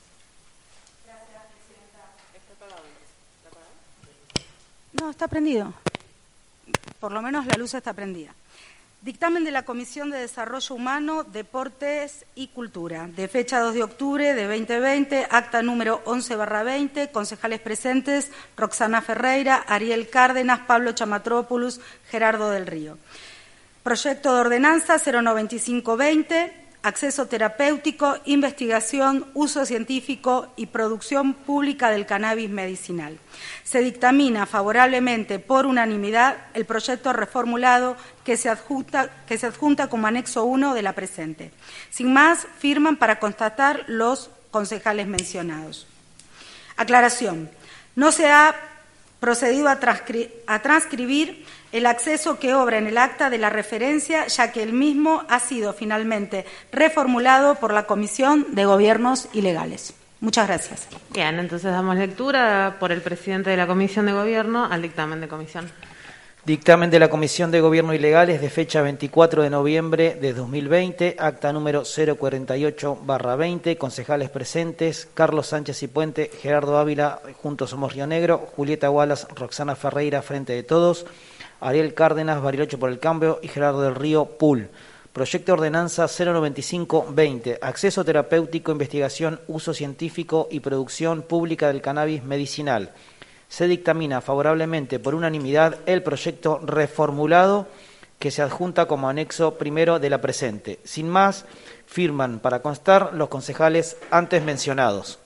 No, está prendido. Por lo menos la luz está prendida. Dictamen de la Comisión de Desarrollo Humano, Deportes y Cultura, de fecha 2 de octubre de 2020, acta número 11/20, concejales presentes, Roxana Ferreira, Ariel Cárdenas, Pablo Chamatrópoulou, Gerardo del Río. Proyecto de ordenanza 09520, acceso terapéutico, investigación, uso científico y producción pública del cannabis medicinal. Se dictamina favorablemente por unanimidad el proyecto reformulado que se adjunta como anexo 1 de la presente. Sin más, firman para constatar los concejales mencionados. Aclaración. No se ha procedido a transcribir el acceso que obra en el acta de la referencia, ya que el mismo ha sido finalmente reformulado por la Comisión de Gobiernos y Legales. Muchas gracias. Bien, entonces damos lectura por el presidente de la Comisión de Gobierno al dictamen de comisión. Dictamen de la Comisión de Gobierno y Legales de fecha 24 de noviembre de 2020, acta número 048/20, concejales presentes, Carlos Sánchez y Puente, Gerardo Ávila, Juntos Somos Río Negro, Julieta Wallace, Roxana Ferreira, Frente de Todos, Ariel Cárdenas, Bariloche por el Cambio y Gerardo del Río, PUL. Proyecto de ordenanza 09520, acceso terapéutico, investigación, uso científico y producción pública del cannabis medicinal. Se dictamina favorablemente por unanimidad el proyecto reformulado que se adjunta como anexo primero de la presente. Sin más, firman para constar los concejales antes mencionados.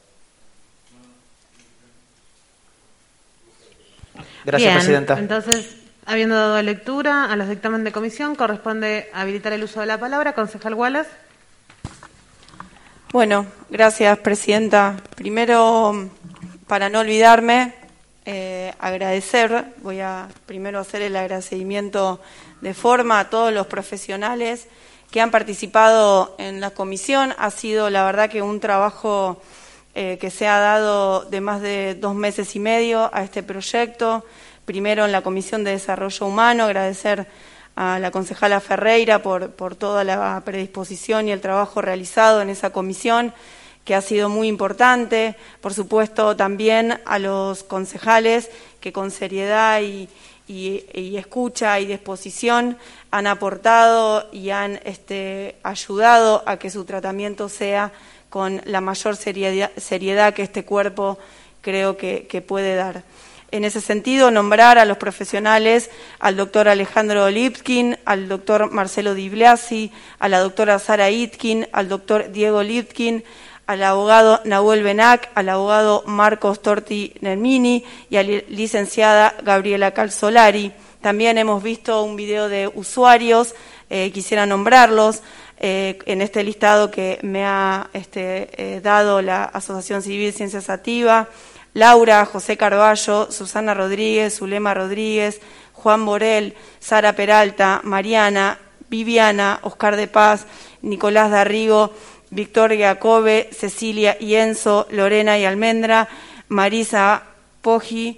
Gracias, bien, presidenta. Entonces, habiendo dado lectura a los dictámenes de comisión, corresponde habilitar el uso de la palabra. Concejal Wallace. Bueno, gracias, presidenta. Primero, para no olvidarme, agradecer, voy a primero hacer el agradecimiento de forma a todos los profesionales que han participado en la comisión. Ha sido, la verdad, que un trabajo que se ha dado de más de 2 meses y medio a este proyecto. Primero en la Comisión de Desarrollo Humano, agradecer a la concejala Ferreira por toda la predisposición y el trabajo realizado en esa comisión, que ha sido muy importante. Por supuesto, también a los concejales que con seriedad y escucha y disposición han aportado y han ayudado a que su tratamiento sea con la mayor seriedad que este cuerpo creo que puede dar. En ese sentido, nombrar a los profesionales, al doctor Alejandro Lipkin, al doctor Marcelo Di Blasi, a la doctora Sara Itkin, al doctor Diego Lipkin, al abogado Nahuel Benac, al abogado Marcos Torti Nermini y a la licenciada Gabriela Calzolari. También hemos visto un video de usuarios, quisiera nombrarlos, en este listado que me ha dado la Asociación Civil Ciencia Sativa: Laura, José Carballo, Susana Rodríguez, Zulema Rodríguez, Juan Borel, Sara Peralta, Mariana, Viviana, Oscar de Paz, Nicolás Darrigo, Víctor Giacobbe, Cecilia y Enzo, Lorena y Almendra, Marisa Poggi,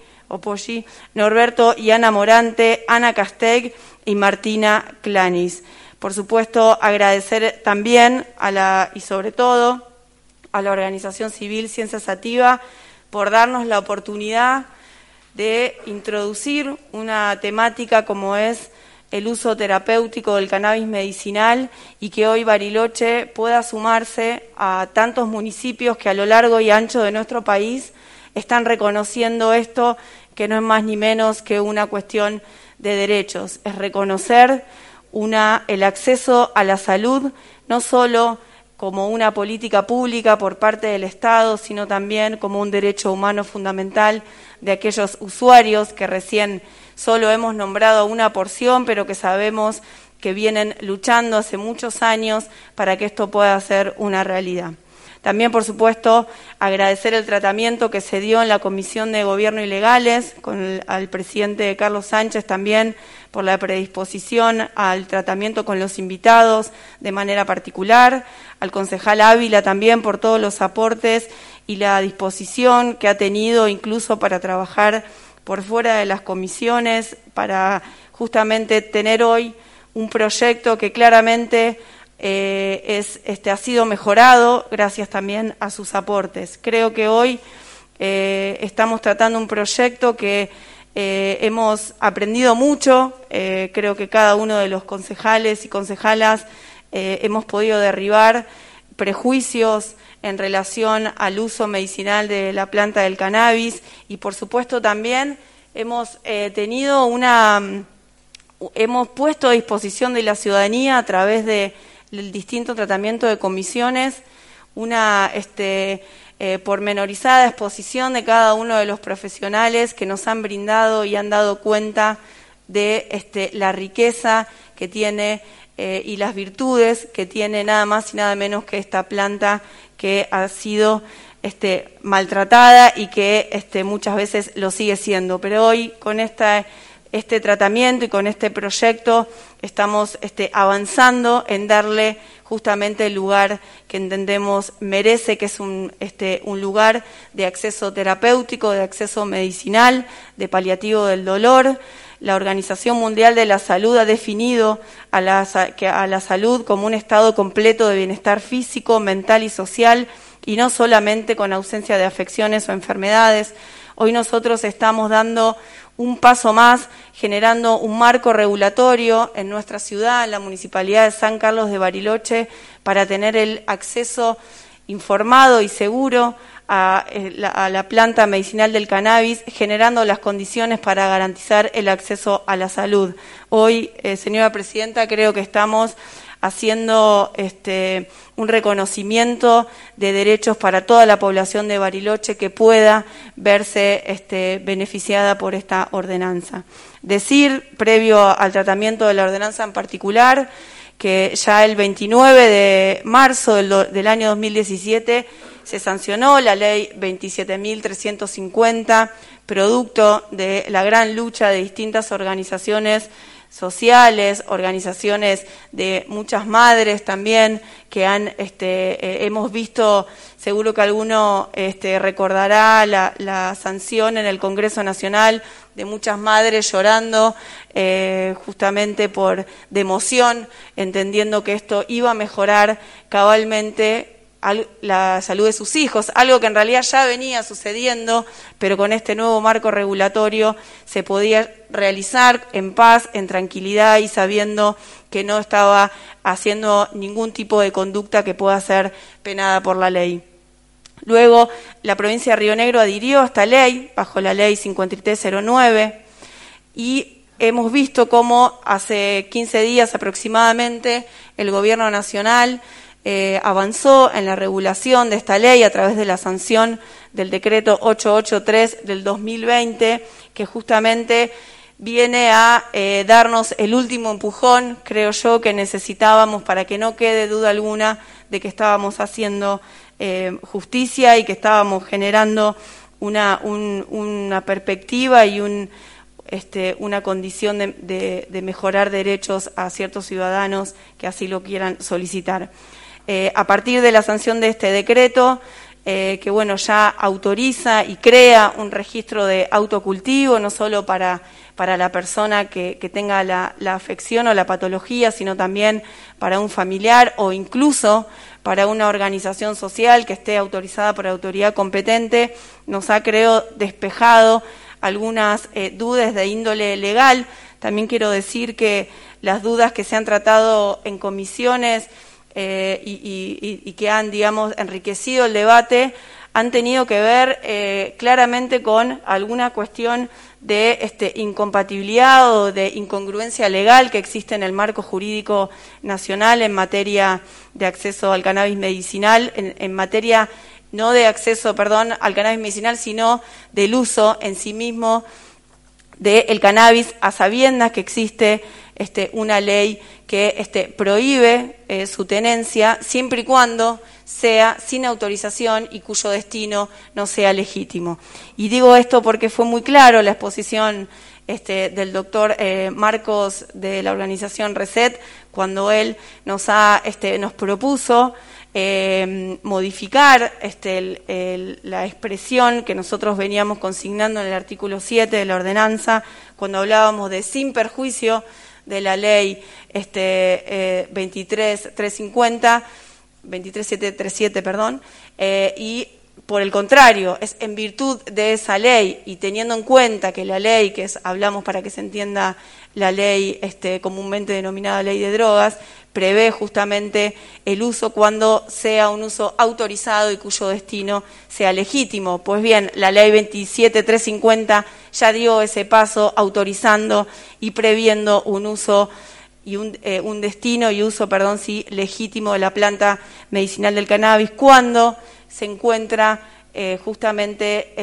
Norberto y Ana Morante, Ana Casteg y Martina Clanis. Por supuesto, agradecer también y sobre todo a la Organización Civil Ciencia Sativa por darnos la oportunidad de introducir una temática como es el uso terapéutico del cannabis medicinal y que hoy Bariloche pueda sumarse a tantos municipios que a lo largo y ancho de nuestro país están reconociendo esto, que no es más ni menos que una cuestión de derechos. Es reconocer el acceso a la salud, no solo como una política pública por parte del Estado, sino también como un derecho humano fundamental de aquellos usuarios que recién solo hemos nombrado una porción, pero que sabemos que vienen luchando hace muchos años para que esto pueda ser una realidad. También, por supuesto, agradecer el tratamiento que se dio en la Comisión de Gobierno y Legales, al presidente Carlos Sánchez también por la predisposición al tratamiento con los invitados de manera particular, al concejal Ávila también por todos los aportes y la disposición que ha tenido incluso para trabajar por fuera de las comisiones, para justamente tener hoy un proyecto que claramente ha sido mejorado gracias también a sus aportes. Creo que hoy estamos tratando un proyecto que hemos aprendido mucho, creo que cada uno de los concejales y concejalas hemos podido derribar prejuicios en relación al uso medicinal de la planta del cannabis y por supuesto también hemos puesto a disposición de la ciudadanía a través del distinto tratamiento de comisiones una pormenorizada exposición de cada uno de los profesionales que nos han brindado y han dado cuenta de la riqueza que tiene y las virtudes que tiene nada más y nada menos que esta planta que ha sido maltratada y que muchas veces lo sigue siendo. Pero hoy con este tratamiento y con este proyecto estamos avanzando en darle justamente el lugar que entendemos merece, que es un lugar de acceso terapéutico, de acceso medicinal, de paliativo del dolor. La Organización Mundial de la Salud ha definido a la salud como un estado completo de bienestar físico, mental y social, y no solamente con ausencia de afecciones o enfermedades. Hoy nosotros estamos dando un paso más, generando un marco regulatorio en nuestra ciudad, en la Municipalidad de San Carlos de Bariloche, para tener el acceso informado y seguro a la planta medicinal del cannabis, generando las condiciones para garantizar el acceso a la salud. Hoy, señora Presidenta, creo que estamos haciendo un reconocimiento de derechos para toda la población de Bariloche que pueda verse beneficiada por esta ordenanza. Decir, previo al tratamiento de la ordenanza en particular, que ya el 29 de marzo del año 2017 se sancionó la ley 27.350, producto de la gran lucha de distintas organizaciones sociales, organizaciones de muchas madres también, que hemos visto, seguro que alguno recordará la sanción en el Congreso Nacional de muchas madres llorando justamente de emoción, entendiendo que esto iba a mejorar cabalmente la salud de sus hijos, algo que en realidad ya venía sucediendo, pero con este nuevo marco regulatorio se podía realizar en paz, en tranquilidad y sabiendo que no estaba haciendo ningún tipo de conducta que pueda ser penada por la ley. Luego, la provincia de Río Negro adhirió a esta ley, bajo la ley 5309, y hemos visto cómo hace 15 días aproximadamente el Gobierno Nacional avanzó en la regulación de esta ley a través de la sanción del decreto 883 del 2020, que justamente viene a darnos el último empujón, creo yo, que necesitábamos para que no quede duda alguna de que estábamos haciendo justicia y que estábamos generando una perspectiva y una condición de mejorar derechos a ciertos ciudadanos que así lo quieran solicitar. A partir de la sanción de este decreto, que ya autoriza y crea un registro de autocultivo, no solo para la persona que tenga la afección o la patología, sino también para un familiar o incluso para una organización social que esté autorizada por autoridad competente, nos ha, creo, despejado algunas dudas de índole legal. También quiero decir que las dudas que se han tratado en comisiones y que han, digamos, enriquecido el debate, han tenido que ver claramente con alguna cuestión de incompatibilidad o de incongruencia legal que existe en el marco jurídico nacional en materia de acceso al cannabis medicinal, en materia no de acceso, al cannabis medicinal, sino del uso en sí mismo del cannabis, a sabiendas que existe una ley que prohíbe su tenencia siempre y cuando sea sin autorización y cuyo destino no sea legítimo. Y digo esto porque fue muy claro la exposición del doctor Marcos de la organización Reset, cuando él nos propuso modificar la expresión que nosotros veníamos consignando en el artículo 7 de la ordenanza, cuando hablábamos de sin perjuicio de la ley 23737, y por el contrario, es en virtud de esa ley y teniendo en cuenta que la ley, hablamos para que se entienda la ley comúnmente denominada ley de drogas, prevé justamente el uso cuando sea un uso autorizado y cuyo destino sea legítimo. Pues bien, la ley 27350 ya dio ese paso autorizando y previendo un uso y un destino y uso, legítimo de la planta medicinal del cannabis cuando se encuentra justamente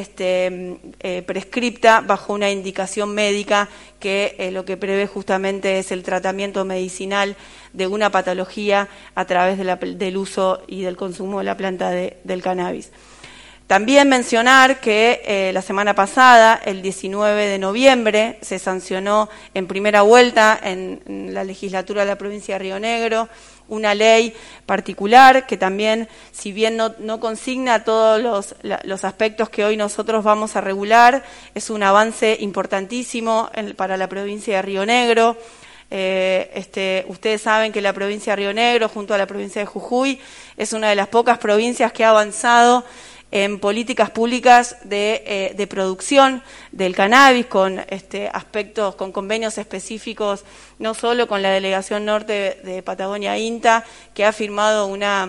prescripta bajo una indicación médica que lo que prevé justamente es el tratamiento medicinal de una patología a través del uso y del consumo de la planta del cannabis. También mencionar que la semana pasada, el 19 de noviembre, se sancionó en primera vuelta en la legislatura de la provincia de Río Negro una ley particular que también, si bien no consigna todos los aspectos que hoy nosotros vamos a regular, es un avance importantísimo para la provincia de Río Negro. Ustedes saben que la provincia de Río Negro, junto a la provincia de Jujuy, es una de las pocas provincias que ha avanzado en políticas públicas de producción del cannabis, con aspectos, con convenios específicos, no solo con la Delegación Norte de Patagonia INTA, que ha firmado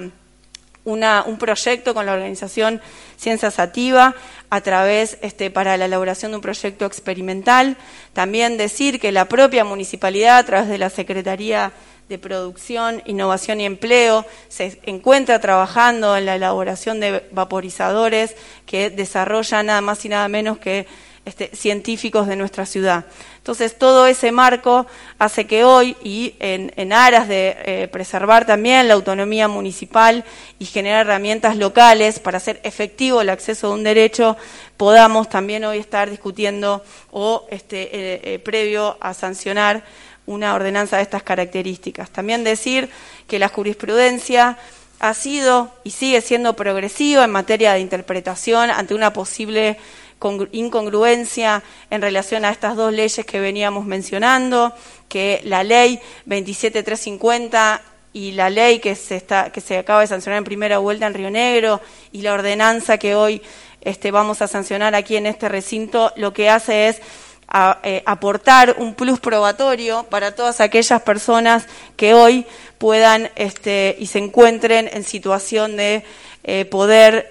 un proyecto con la organización Ciencia Sativa a través para la elaboración de un proyecto experimental. También decir que la propia municipalidad, a través de la Secretaría de Producción, Innovación y Empleo, se encuentra trabajando en la elaboración de vaporizadores que desarrollan nada más y nada menos que científicos de nuestra ciudad. Entonces, todo ese marco hace que hoy, y en aras de preservar también la autonomía municipal y generar herramientas locales para hacer efectivo el acceso a un derecho, podamos también hoy estar discutiendo o previo a sancionar una ordenanza de estas características. También decir que la jurisprudencia ha sido y sigue siendo progresiva en materia de interpretación ante una posible incongruencia en relación a estas dos leyes que veníamos mencionando, que la ley 27350 y la ley que se acaba de sancionar en primera vuelta en Río Negro y la ordenanza que hoy vamos a sancionar aquí en este recinto, lo que hace es aportar un plus probatorio para todas aquellas personas que hoy puedan y se encuentren en situación de poder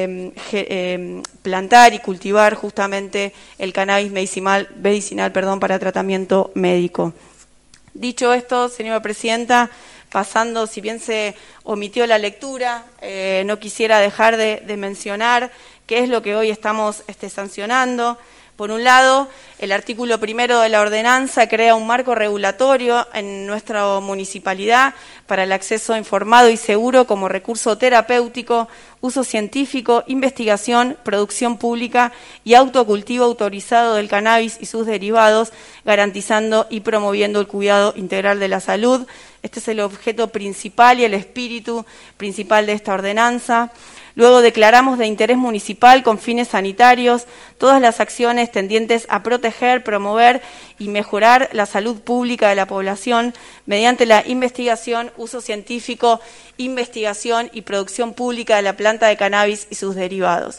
plantar y cultivar justamente el cannabis medicinal para tratamiento médico. Dicho esto, señora presidenta, pasando, si bien se omitió la lectura, no quisiera dejar de mencionar qué es lo que hoy estamos sancionando. Por un lado, el artículo 1 de la ordenanza crea un marco regulatorio en nuestra municipalidad para el acceso informado y seguro como recurso terapéutico, uso científico, investigación, producción pública y autocultivo autorizado del cannabis y sus derivados, garantizando y promoviendo el cuidado integral de la salud. Este es el objeto principal y el espíritu principal de esta ordenanza. Luego declaramos de interés municipal con fines sanitarios todas las acciones tendientes a proteger, promover y mejorar la salud pública de la población mediante la investigación, uso científico, investigación y producción pública de la planta de cannabis y sus derivados.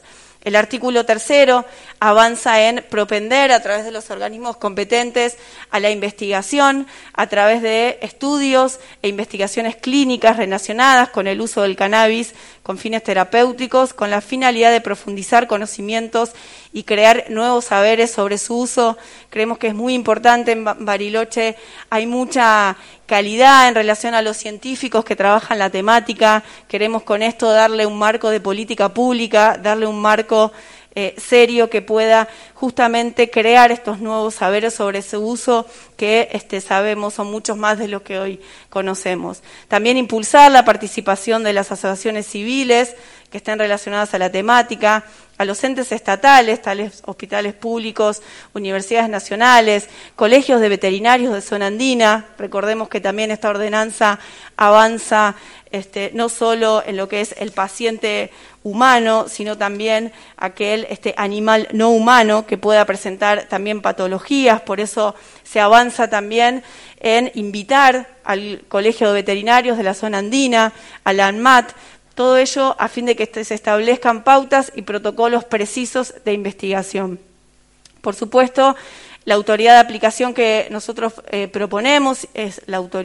El artículo 3 avanza en propender a través de los organismos competentes a la investigación, a través de estudios e investigaciones clínicas relacionadas con el uso del cannabis con fines terapéuticos, con la finalidad de profundizar conocimientos y crear nuevos saberes sobre su uso. Creemos que es muy importante. En Bariloche hay mucha calidad en relación a los científicos que trabajan la temática. Queremos con esto darle un marco de política pública, darle un marco serio que pueda justamente crear estos nuevos saberes sobre su uso que sabemos son muchos más de lo que hoy conocemos. También impulsar la participación de las asociaciones civiles que estén relacionadas a la temática, a los entes estatales, tales hospitales públicos, universidades nacionales, colegios de veterinarios de zona andina. Recordemos que también esta ordenanza avanza no solo en lo que es el paciente humano, sino también aquel animal no humano que pueda presentar también patologías. Por eso se avanza también en invitar al Colegio de Veterinarios de la zona andina, a la ANMAT, todo ello a fin de que se establezcan pautas y protocolos precisos de investigación. Por supuesto, la autoridad de aplicación que nosotros proponemos es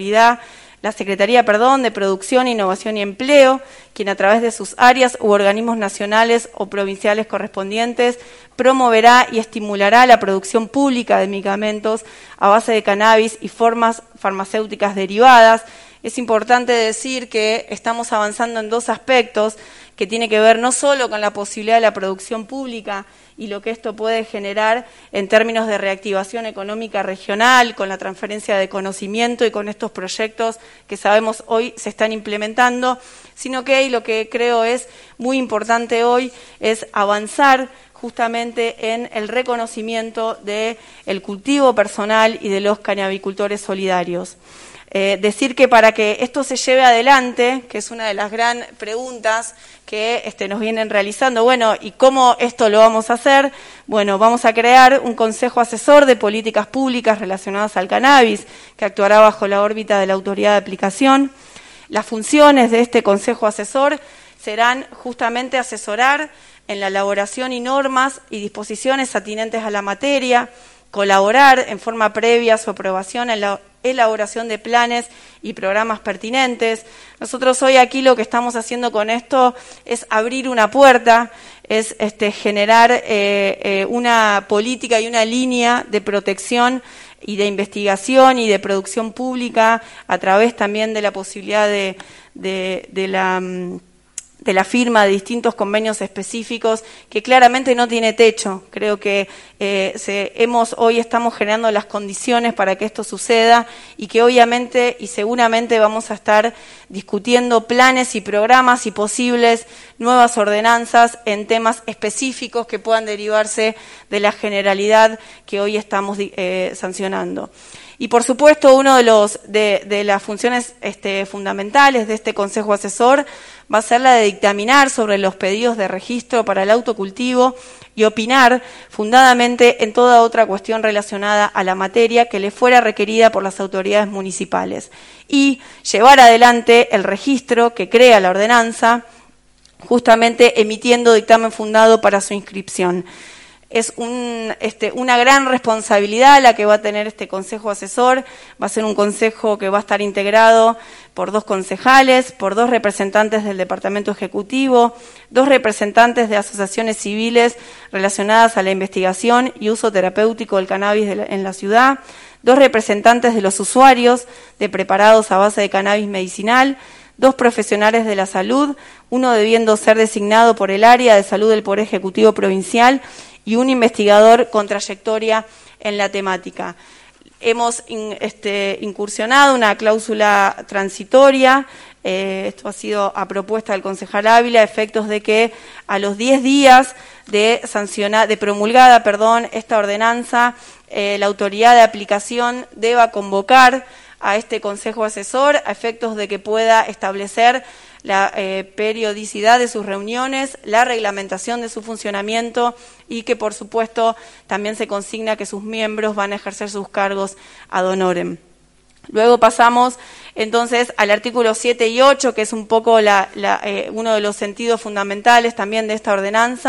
la Secretaría de Producción, Innovación y Empleo, quien a través de sus áreas u organismos nacionales o provinciales correspondientes promoverá y estimulará la producción pública de medicamentos a base de cannabis y formas farmacéuticas derivadas. Es importante decir que estamos avanzando en dos aspectos que tiene que ver no solo con la posibilidad de la producción pública y lo que esto puede generar en términos de reactivación económica regional, con la transferencia de conocimiento y con estos proyectos que sabemos hoy se están implementando, sino que lo que creo es muy importante hoy es avanzar justamente en el reconocimiento del cultivo personal y de los cañabicultores solidarios. Decir que para que esto se lleve adelante, que es una de las gran preguntas que nos vienen realizando, bueno, ¿y cómo esto lo vamos a hacer? Bueno, vamos a crear un consejo asesor de políticas públicas relacionadas al cannabis, que actuará bajo la órbita de la autoridad de aplicación. Las funciones de este consejo asesor serán justamente asesorar en la elaboración y normas y disposiciones atinentes a la materia, colaborar en forma previa a su aprobación en la elaboración de planes y programas pertinentes. Nosotros hoy aquí lo que estamos haciendo con esto es abrir una puerta, es generar una política y una línea de protección y de investigación y de producción pública a través también de la posibilidad de la firma de distintos convenios específicos que claramente no tiene techo. Creo que hoy estamos generando las condiciones para que esto suceda y que obviamente y seguramente vamos a estar discutiendo planes y programas y posibles nuevas ordenanzas en temas específicos que puedan derivarse de la generalidad que hoy estamos sancionando. Y por supuesto, uno de las funciones fundamentales de este Consejo Asesor va a ser la de dictaminar sobre los pedidos de registro para el autocultivo y opinar fundadamente en toda otra cuestión relacionada a la materia que le fuera requerida por las autoridades municipales y llevar adelante el registro que crea la ordenanza, justamente emitiendo dictamen fundado para su inscripción. Es una gran responsabilidad la que va a tener este consejo asesor. Va a ser un consejo que va a estar integrado por 2 concejales, por 2 representantes del Departamento Ejecutivo, 2 representantes de asociaciones civiles relacionadas a la investigación y uso terapéutico del cannabis en la ciudad, 2 representantes de los usuarios de preparados a base de cannabis medicinal, 2 profesionales de la salud, uno debiendo ser designado por el área de salud del Poder Ejecutivo Provincial y un investigador con trayectoria en la temática. Hemos incursionado una cláusula transitoria, esto ha sido a propuesta del concejal Ávila, a efectos de que a los 10 días de promulgada esta ordenanza, la autoridad de aplicación deba convocar a este consejo asesor a efectos de que pueda establecer la periodicidad de sus reuniones, la reglamentación de su funcionamiento y que, por supuesto, también se consigna que sus miembros van a ejercer sus cargos ad honorem. Luego pasamos entonces al artículo 7 y 8, que es un poco uno de los sentidos fundamentales también de esta ordenanza,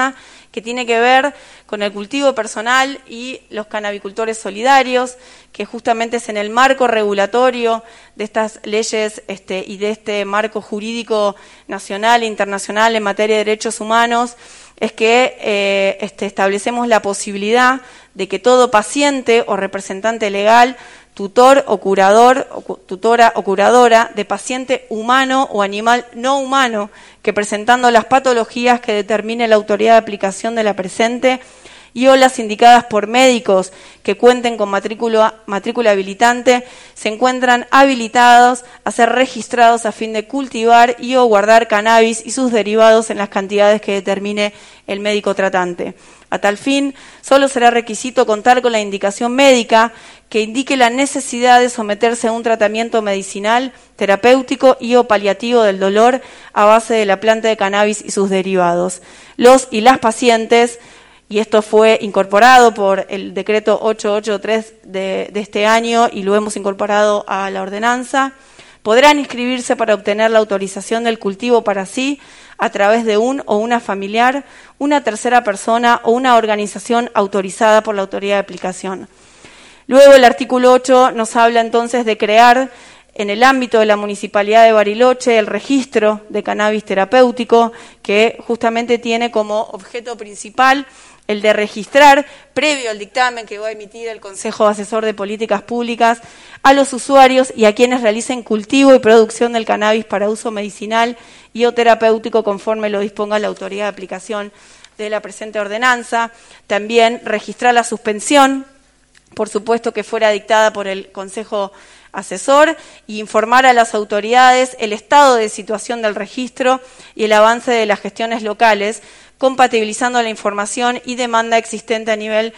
que tiene que ver con el cultivo personal y los canabicultores solidarios, que justamente es en el marco regulatorio de estas leyes y de este marco jurídico nacional e internacional en materia de derechos humanos, es que establecemos la posibilidad de que todo paciente o representante legal, tutor o curador, tutora o curadora de paciente humano o animal no humano que presentando las patologías que determine la autoridad de aplicación de la presente y o las indicadas por médicos que cuenten con matrícula habilitante, se encuentran habilitados a ser registrados a fin de cultivar y o guardar cannabis y sus derivados en las cantidades que determine el médico tratante. A tal fin, solo será requisito contar con la indicación médica que indique la necesidad de someterse a un tratamiento medicinal, terapéutico y o paliativo del dolor a base de la planta de cannabis y sus derivados. Los y las pacientes, y esto fue incorporado por el decreto 883 de este año y lo hemos incorporado a la ordenanza, podrán inscribirse para obtener la autorización del cultivo para sí a través de un o una familiar, una tercera persona o una organización autorizada por la autoridad de aplicación. Luego el artículo 8 nos habla entonces de crear en el ámbito de la Municipalidad de Bariloche el registro de cannabis terapéutico, que justamente tiene como objeto principal el de registrar, previo al dictamen que va a emitir el Consejo Asesor de Políticas Públicas, a los usuarios y a quienes realicen cultivo y producción del cannabis para uso medicinal y o terapéutico conforme lo disponga la autoridad de aplicación de la presente ordenanza. También registrar la suspensión, por supuesto que fuera dictada por el Consejo Asesor, y informar a las autoridades el estado de situación del registro y el avance de las gestiones locales, compatibilizando la información y demanda existente a nivel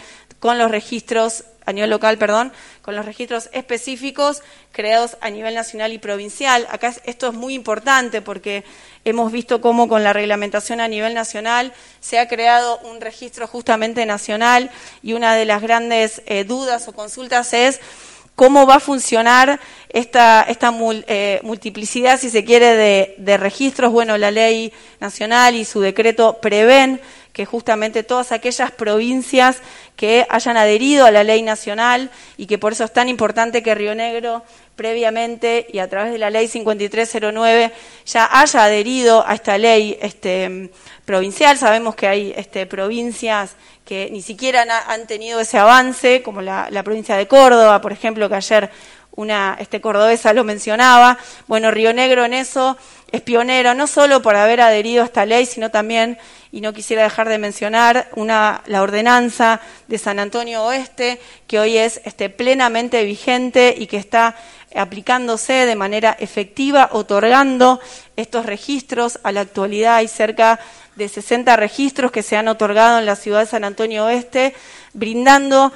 local, con los registros específicos creados a nivel nacional y provincial. Acá esto es muy importante porque hemos visto cómo con la reglamentación a nivel nacional se ha creado un registro justamente nacional, y una de las grandes dudas o consultas es cómo va a funcionar esta multiplicidad, si se quiere, de registros. Bueno, la ley nacional y su decreto prevén que justamente todas aquellas provincias que hayan adherido a la ley nacional, y que por eso es tan importante que Río Negro previamente y a través de la ley 5309 ya haya adherido a esta ley provincial. Sabemos que hay provincias que ni siquiera han tenido ese avance, como la provincia de Córdoba, por ejemplo, que ayer una cordobesa lo mencionaba. Bueno, Río Negro en eso es pionero, no solo por haber adherido a esta ley, sino también, y no quisiera dejar de mencionar, la ordenanza de San Antonio Oeste, que hoy es plenamente vigente y que está aplicándose de manera efectiva, otorgando estos registros. A la actualidad hay cerca de 60 registros que se han otorgado en la ciudad de San Antonio Oeste, brindando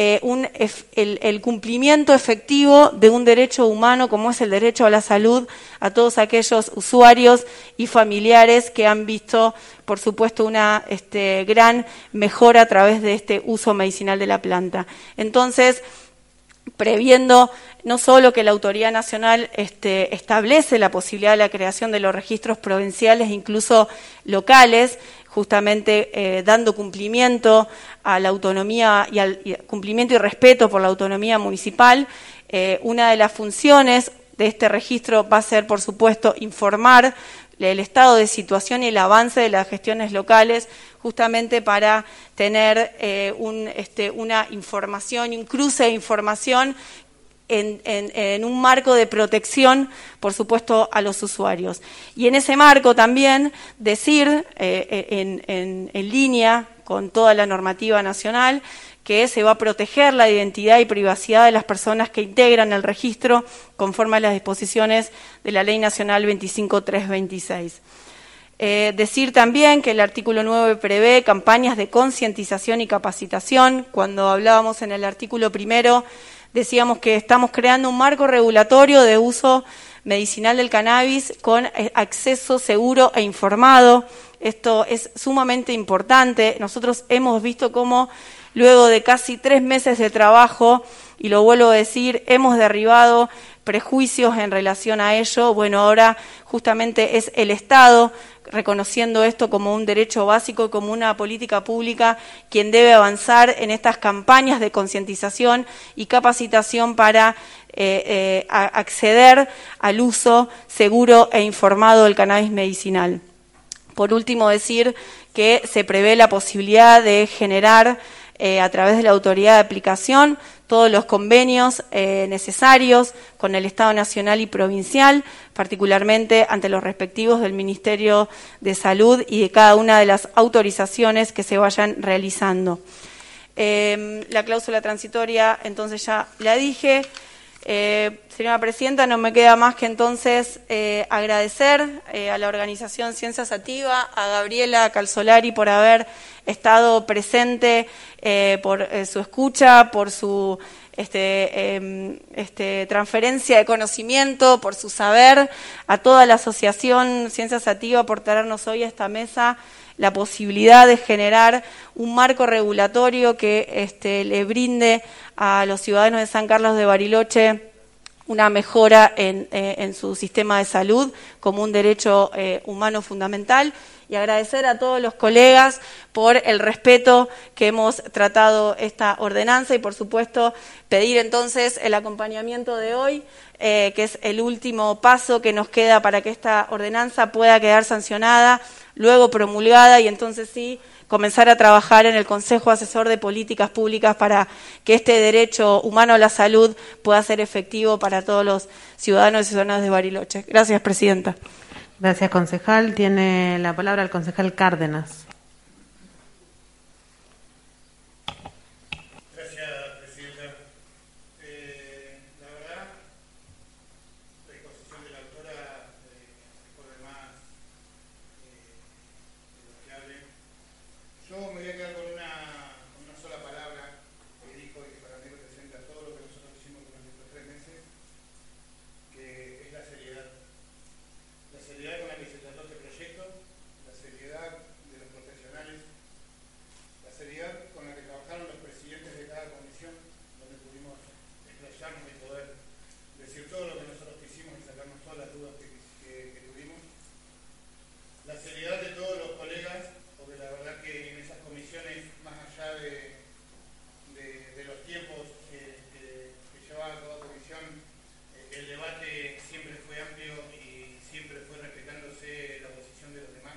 el cumplimiento efectivo de un derecho humano como es el derecho a la salud a todos aquellos usuarios y familiares que han visto, por supuesto, una gran mejora a través de este uso medicinal de la planta. Entonces, previendo no solo que la autoridad nacional establece la posibilidad de la creación de los registros provinciales, incluso locales, justamente dando cumplimiento a la autonomía y cumplimiento y respeto por la autonomía municipal. Una de las funciones de este registro va a ser, por supuesto, informar el estado de situación y el avance de las gestiones locales, justamente para tener una información y un cruce de información en un marco de protección, por supuesto, a los usuarios. Y en ese marco también decir, en línea con toda la normativa nacional, que se va a proteger la identidad y privacidad de las personas que integran el registro conforme a las disposiciones de la Ley Nacional 25326. Decir también que el artículo 9 prevé campañas de concientización y capacitación. Cuando hablábamos en el artículo primero, decíamos que estamos creando un marco regulatorio de uso medicinal del cannabis con acceso seguro e informado. Esto es sumamente importante. Nosotros hemos visto cómo luego de casi 3 meses de trabajo, y lo vuelvo a decir, hemos derribado prejuicios en relación a ello. Bueno, ahora justamente es el Estado reconociendo esto como un derecho básico, como una política pública, quien debe avanzar en estas campañas de concientización y capacitación para acceder al uso seguro e informado del cannabis medicinal. Por último, decir que se prevé la posibilidad de generar a través de la autoridad de aplicación todos los convenios necesarios con el Estado nacional y provincial, particularmente ante los respectivos del Ministerio de Salud y de cada una de las autorizaciones que se vayan realizando. La cláusula transitoria, entonces ya la dije. Señora Presidenta, no me queda más que entonces agradecer a la organización Ciencia Sativa, a Gabriela Calzolari por haber estado presente, por su escucha, por su transferencia de conocimiento, por su saber, a toda la asociación Ciencia Sativa por traernos hoy a esta mesa la posibilidad de generar un marco regulatorio que le brinde a los ciudadanos de San Carlos de Bariloche una mejora en su sistema de salud como un derecho humano fundamental, y agradecer a todos los colegas por el respeto que hemos tratado esta ordenanza y, por supuesto, pedir entonces el acompañamiento de hoy, que es el último paso que nos queda para que esta ordenanza pueda quedar sancionada, luego promulgada y entonces sí comenzar a trabajar en el Consejo Asesor de Políticas Públicas para que este derecho humano a la salud pueda ser efectivo para todos los ciudadanos y ciudadanas de Bariloche. Gracias, Presidenta. Gracias, concejal. Tiene la palabra el concejal Cárdenas. Gracias, Presidenta. La verdad, la exposición de la autora por demás elogiable. Yo me voy a quedar con una sola palabra que dijo y que para mí representa todo lo que nosotros hicimos durante estos 3 meses, que es la seriedad. La seriedad con la que se trató este proyecto, la seriedad de los profesionales, la seriedad con la que trabajaron los presidentes de cada comisión, donde pudimos explayarnos y poder decir todo lo que nosotros quisimos y sacarnos todas las dudas que tuvimos. La seriedad de todos los colegas, porque la verdad que en esas comisiones, más allá de los tiempos que llevaba toda comisión, el debate siempre fue amplio y siempre fue respetándose la posición de los demás.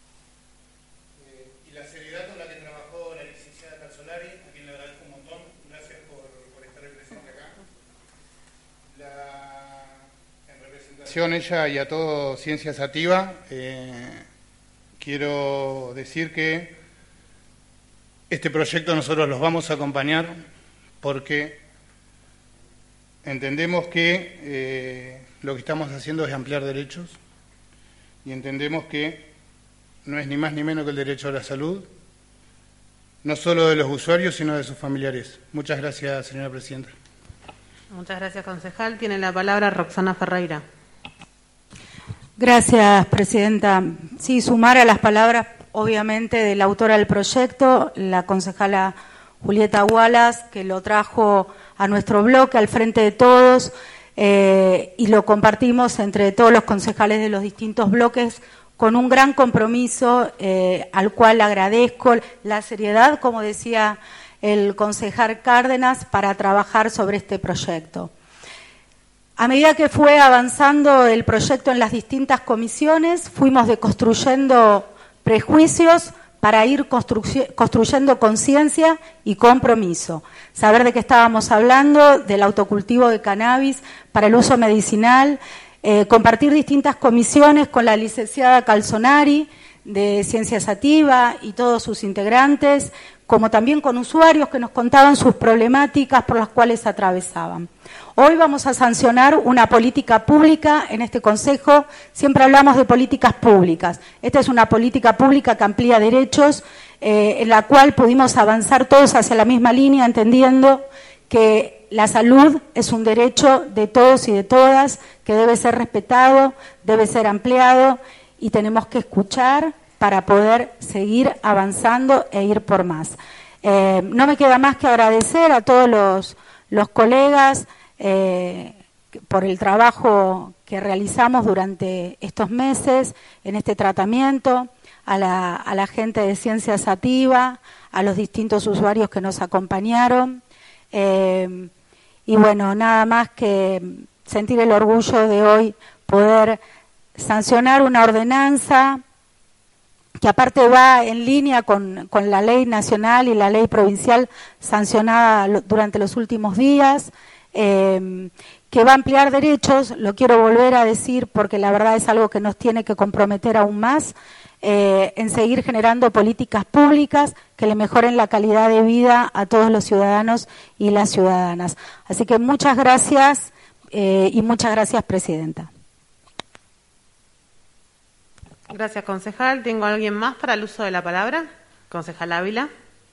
Y la seriedad con la que trabajó la licenciada Calzolari, a quien le agradezco un montón, gracias por estar presente acá. En representación ella y a todo Ciencia Sativa, quiero decir que este proyecto nosotros los vamos a acompañar porque entendemos que lo que estamos haciendo es ampliar derechos y entendemos que no es ni más ni menos que el derecho a la salud, no solo de los usuarios, sino de sus familiares. Muchas gracias, señora Presidenta. Muchas gracias, concejal. Tiene la palabra Roxana Ferreira. Gracias, Presidenta. Sí, sumar a las palabras, obviamente, de la autora del proyecto, la concejala Julieta Wallace, que lo trajo a nuestro bloque, al frente de todos, y lo compartimos entre todos los concejales de los distintos bloques con un gran compromiso, al cual agradezco la seriedad, como decía el concejal Cárdenas, para trabajar sobre este proyecto. A medida que fue avanzando el proyecto en las distintas comisiones, fuimos deconstruyendo prejuicios para ir construyendo conciencia y compromiso. Saber de qué estábamos hablando, del autocultivo de cannabis para el uso medicinal, compartir distintas comisiones con la licenciada Calzolari de Ciencia Sativa y todos sus integrantes, como también con usuarios que nos contaban sus problemáticas por las cuales atravesaban. Hoy vamos a sancionar una política pública en este Consejo. Siempre hablamos de políticas públicas. Esta es una política pública que amplía derechos, en la cual pudimos avanzar todos hacia la misma línea, entendiendo que la salud es un derecho de todos y de todas, que debe ser respetado, debe ser ampliado, y tenemos que escuchar para poder seguir avanzando e ir por más. No me queda más que agradecer a todos los colegas por el trabajo que realizamos durante estos meses en este tratamiento, a la gente de Ciencia Sativa, a los distintos usuarios que nos acompañaron. Y bueno, nada más que sentir el orgullo de hoy poder sancionar una ordenanza que aparte va en línea con la ley nacional y la ley provincial sancionada durante los últimos días, que va a ampliar derechos. Lo quiero volver a decir porque la verdad es algo que nos tiene que comprometer aún más, en seguir generando políticas públicas que le mejoren la calidad de vida a todos los ciudadanos y las ciudadanas. Así que muchas gracias y muchas gracias, Presidenta. Gracias, concejal. ¿Tengo a alguien más para el uso de la palabra? Concejal Ávila.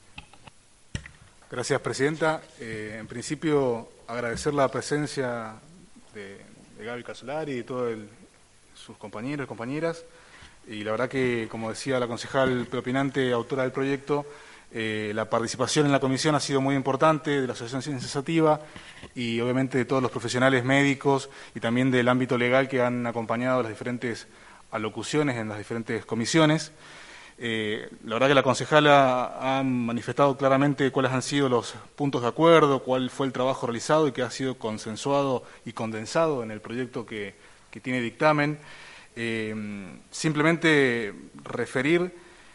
Gracias, Presidenta. En principio, agradecer la presencia de Gaby Casolari y de todos sus compañeros y compañeras. Y la verdad que, como decía la concejal preopinante, autora del proyecto, la participación en la comisión ha sido muy importante de la Asociación Ciencia Sativa y obviamente de todos los profesionales médicos y también del ámbito legal que han acompañado las diferentes alocuciones en las diferentes comisiones. La verdad que la concejala ha manifestado claramente cuáles han sido los puntos de acuerdo, cuál fue el trabajo realizado y que ha sido consensuado y condensado en el proyecto que tiene dictamen. Simplemente referir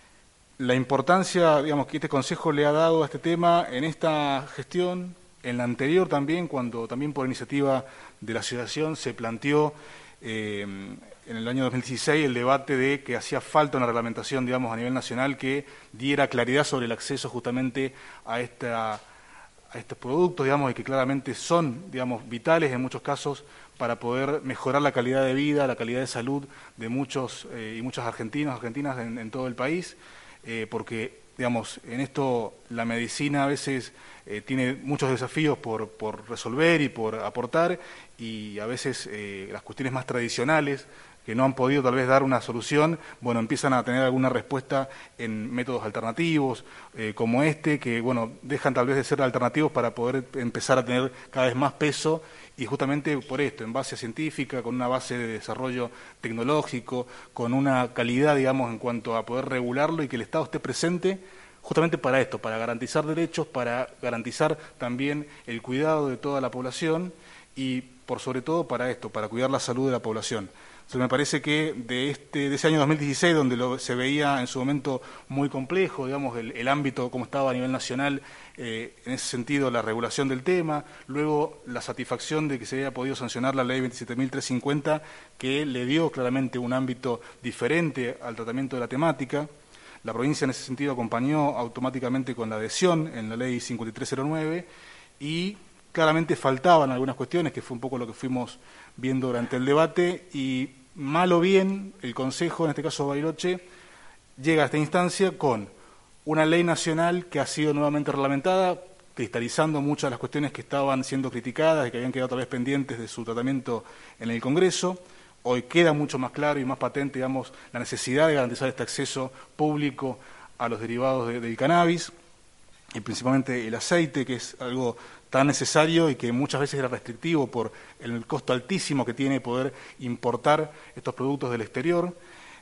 la importancia, digamos, que este Consejo le ha dado a este tema en esta gestión, en la anterior también, cuando también por iniciativa de la asociación se planteó en el año 2016 el debate de que hacía falta una reglamentación, digamos, a nivel nacional que diera claridad sobre el acceso justamente a estos productos, digamos, y que claramente son, digamos, vitales en muchos casos para poder mejorar la calidad de vida, la calidad de salud de muchos y muchas argentinas en todo el país, porque, digamos, en esto la medicina a veces tiene muchos desafíos por resolver y por aportar, y a veces las cuestiones más tradicionales que no han podido tal vez dar una solución, bueno, empiezan a tener alguna respuesta en métodos alternativos como este, que, bueno, dejan tal vez de ser alternativos para poder empezar a tener cada vez más peso, y justamente por esto, en base científica, con una base de desarrollo tecnológico, con una calidad, digamos, en cuanto a poder regularlo y que el Estado esté presente justamente para esto, para garantizar derechos, para garantizar también el cuidado de toda la población y, por sobre todo, para esto, para cuidar la salud de la población. Entonces, me parece que de ese año 2016, donde se veía en su momento muy complejo, digamos, el ámbito como estaba a nivel nacional, en ese sentido la regulación del tema, luego la satisfacción de que se haya podido sancionar la ley 27.350, que le dio claramente un ámbito diferente al tratamiento de la temática. La provincia en ese sentido acompañó automáticamente con la adhesión en la ley 5309 y claramente faltaban algunas cuestiones, que fue un poco lo que fuimos viendo durante el debate, y mal o bien el Consejo, en este caso Bariloche, llega a esta instancia con una ley nacional que ha sido nuevamente reglamentada, cristalizando muchas de las cuestiones que estaban siendo criticadas y que habían quedado tal vez pendientes de su tratamiento en el Congreso. Hoy queda mucho más claro y más patente, digamos, la necesidad de garantizar este acceso público a los derivados del cannabis, y principalmente el aceite, que es algo tan necesario y que muchas veces era restrictivo por el costo altísimo que tiene poder importar estos productos del exterior.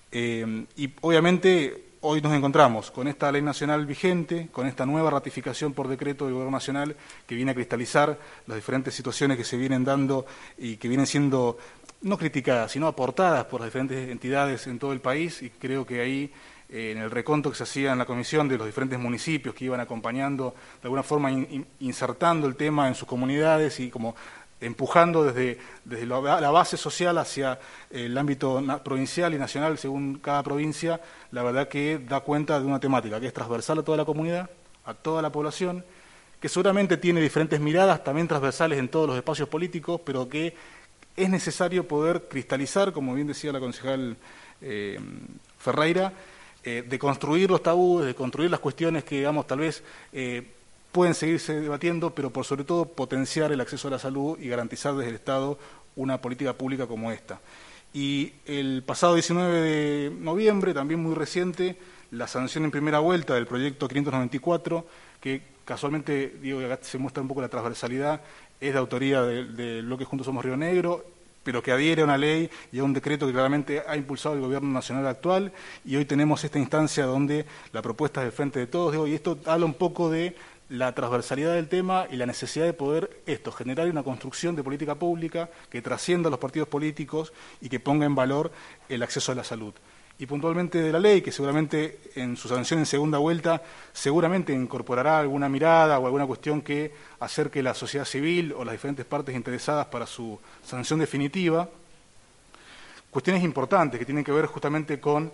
Y obviamente hoy nos encontramos con esta ley nacional vigente, con esta nueva ratificación por decreto del Gobierno Nacional que viene a cristalizar las diferentes situaciones que se vienen dando y que vienen siendo no criticadas, sino aportadas por las diferentes entidades en todo el país, y creo que ahí en el reconto que se hacía en la comisión de los diferentes municipios que iban acompañando, de alguna forma insertando el tema en sus comunidades y como empujando desde la base social hacia el ámbito provincial y nacional según cada provincia, la verdad que da cuenta de una temática que es transversal a toda la comunidad, a toda la población, que seguramente tiene diferentes miradas, también transversales en todos los espacios políticos, pero que es necesario poder cristalizar, como bien decía la concejal Ferreira, de construir los tabúes, de construir las cuestiones que, digamos, tal vez pueden seguirse debatiendo, pero por sobre todo potenciar el acceso a la salud y garantizar desde el Estado una política pública como esta. Y el pasado 19 de noviembre, también muy reciente, la sanción en primera vuelta del proyecto 594, que casualmente, digo, acá se muestra un poco la transversalidad es de autoría del bloque Juntos Somos Río Negro, pero que adhiere a una ley y a un decreto que claramente ha impulsado el gobierno nacional actual, y hoy tenemos esta instancia donde la propuesta es del Frente de Todos, y esto habla un poco de la transversalidad del tema y la necesidad de poder generar una construcción de política pública que trascienda a los partidos políticos y que ponga en valor el acceso a la salud. Y puntualmente de la ley, que seguramente en su sanción en segunda vuelta, seguramente incorporará alguna mirada o alguna cuestión que acerque la sociedad civil o las diferentes partes interesadas para su sanción definitiva, cuestiones importantes que tienen que ver justamente con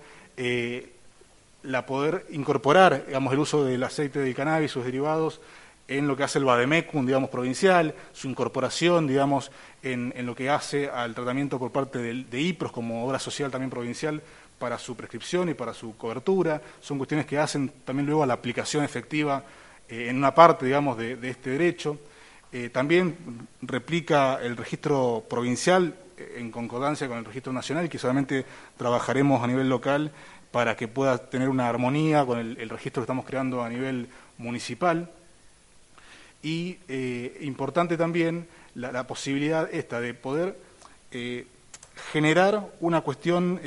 la poder incorporar, digamos, el uso del aceite del cannabis, sus derivados, en lo que hace el Vademecum, digamos, provincial, su incorporación, digamos, en lo que hace al tratamiento por parte de IPROS como obra social también provincial para su prescripción y para su cobertura. Son cuestiones que hacen también luego a la aplicación efectiva en una parte, digamos, de este derecho. También replica el registro provincial en concordancia con el registro nacional, que solamente trabajaremos a nivel local para que pueda tener una armonía con el registro que estamos creando a nivel municipal. Y importante también la posibilidad esta de poder generar una cuestión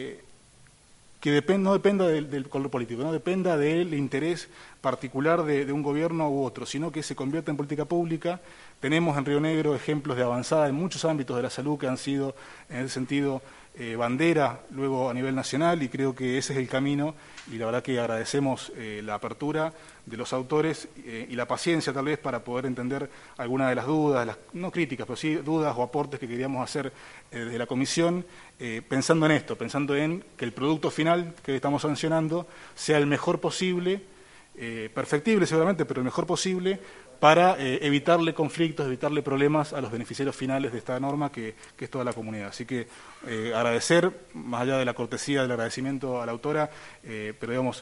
que no dependa del color político, no dependa del interés particular de un gobierno u otro, sino que se convierta en política pública. Tenemos en Río Negro ejemplos de avanzada en muchos ámbitos de la salud que han sido, en ese sentido, bandera luego a nivel nacional, y creo que ese es el camino, y la verdad que agradecemos la apertura de los autores y la paciencia tal vez para poder entender algunas de las dudas, no críticas, pero sí dudas o aportes que queríamos hacer desde la comisión, pensando en esto, pensando en que el producto final que estamos sancionando sea el mejor posible, perfectible seguramente, pero el mejor posible, para evitarle conflictos, evitarle problemas a los beneficiarios finales de esta norma, que es toda la comunidad. Así que agradecer, más allá de la cortesía del agradecimiento a la autora, pero digamos,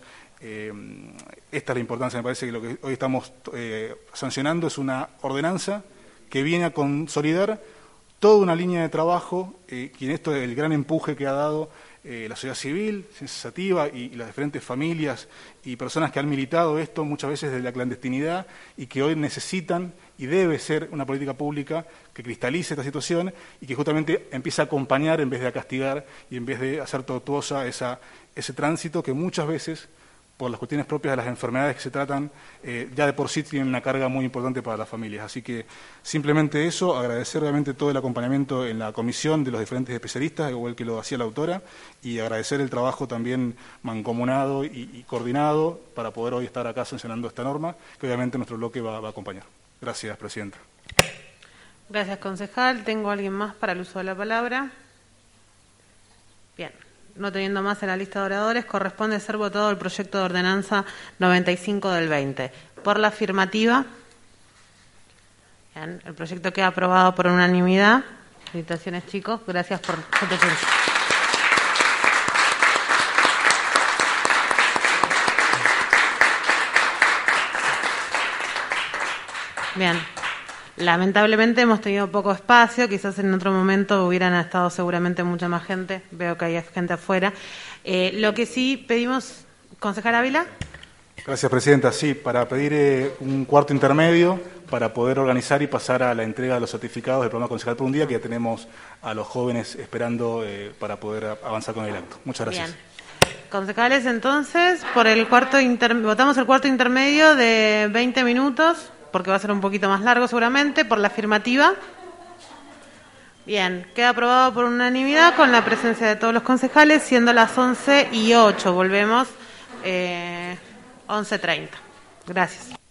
esta es la importancia, me parece que lo que hoy estamos sancionando es una ordenanza que viene a consolidar toda una línea de trabajo, y en esto el gran empuje que ha dado la sociedad civil, sensitiva y las diferentes familias y personas que han militado esto muchas veces desde la clandestinidad y que hoy necesitan y debe ser una política pública que cristalice esta situación y que justamente empiece a acompañar en vez de a castigar y en vez de hacer tortuosa ese tránsito que muchas veces, por las cuestiones propias de las enfermedades que se tratan, ya de por sí tienen una carga muy importante para las familias. Así que simplemente eso, agradecer realmente todo el acompañamiento en la comisión de los diferentes especialistas, igual que lo hacía la autora, y agradecer el trabajo también mancomunado y coordinado para poder hoy estar acá sancionando esta norma, que obviamente nuestro bloque va a acompañar. Gracias, Presidenta. Gracias, concejal. ¿Tengo alguien más para el uso de la palabra? Bien. No teniendo más en la lista de oradores, corresponde ser votado el proyecto de ordenanza 95 del 20. Por la afirmativa, bien, el proyecto queda aprobado por unanimidad. Felicitaciones, chicos. Gracias por su presencia. Bien. Lamentablemente hemos tenido poco espacio, quizás en otro momento hubieran estado seguramente mucha más gente, veo que hay gente afuera. Lo que sí pedimos, concejal Ávila. Gracias, Presidenta. Sí, para pedir un cuarto intermedio para poder organizar y pasar a la entrega de los certificados del programa Concejal por un Día, que ya tenemos a los jóvenes esperando para poder avanzar con el acto. Muchas gracias. Bien. Concejales, entonces, votamos el cuarto intermedio de 20 minutos. Porque va a ser un poquito más largo seguramente, por la afirmativa. Bien, queda aprobado por unanimidad con la presencia de todos los concejales, siendo las 11:08. Volvemos 11:30. Gracias.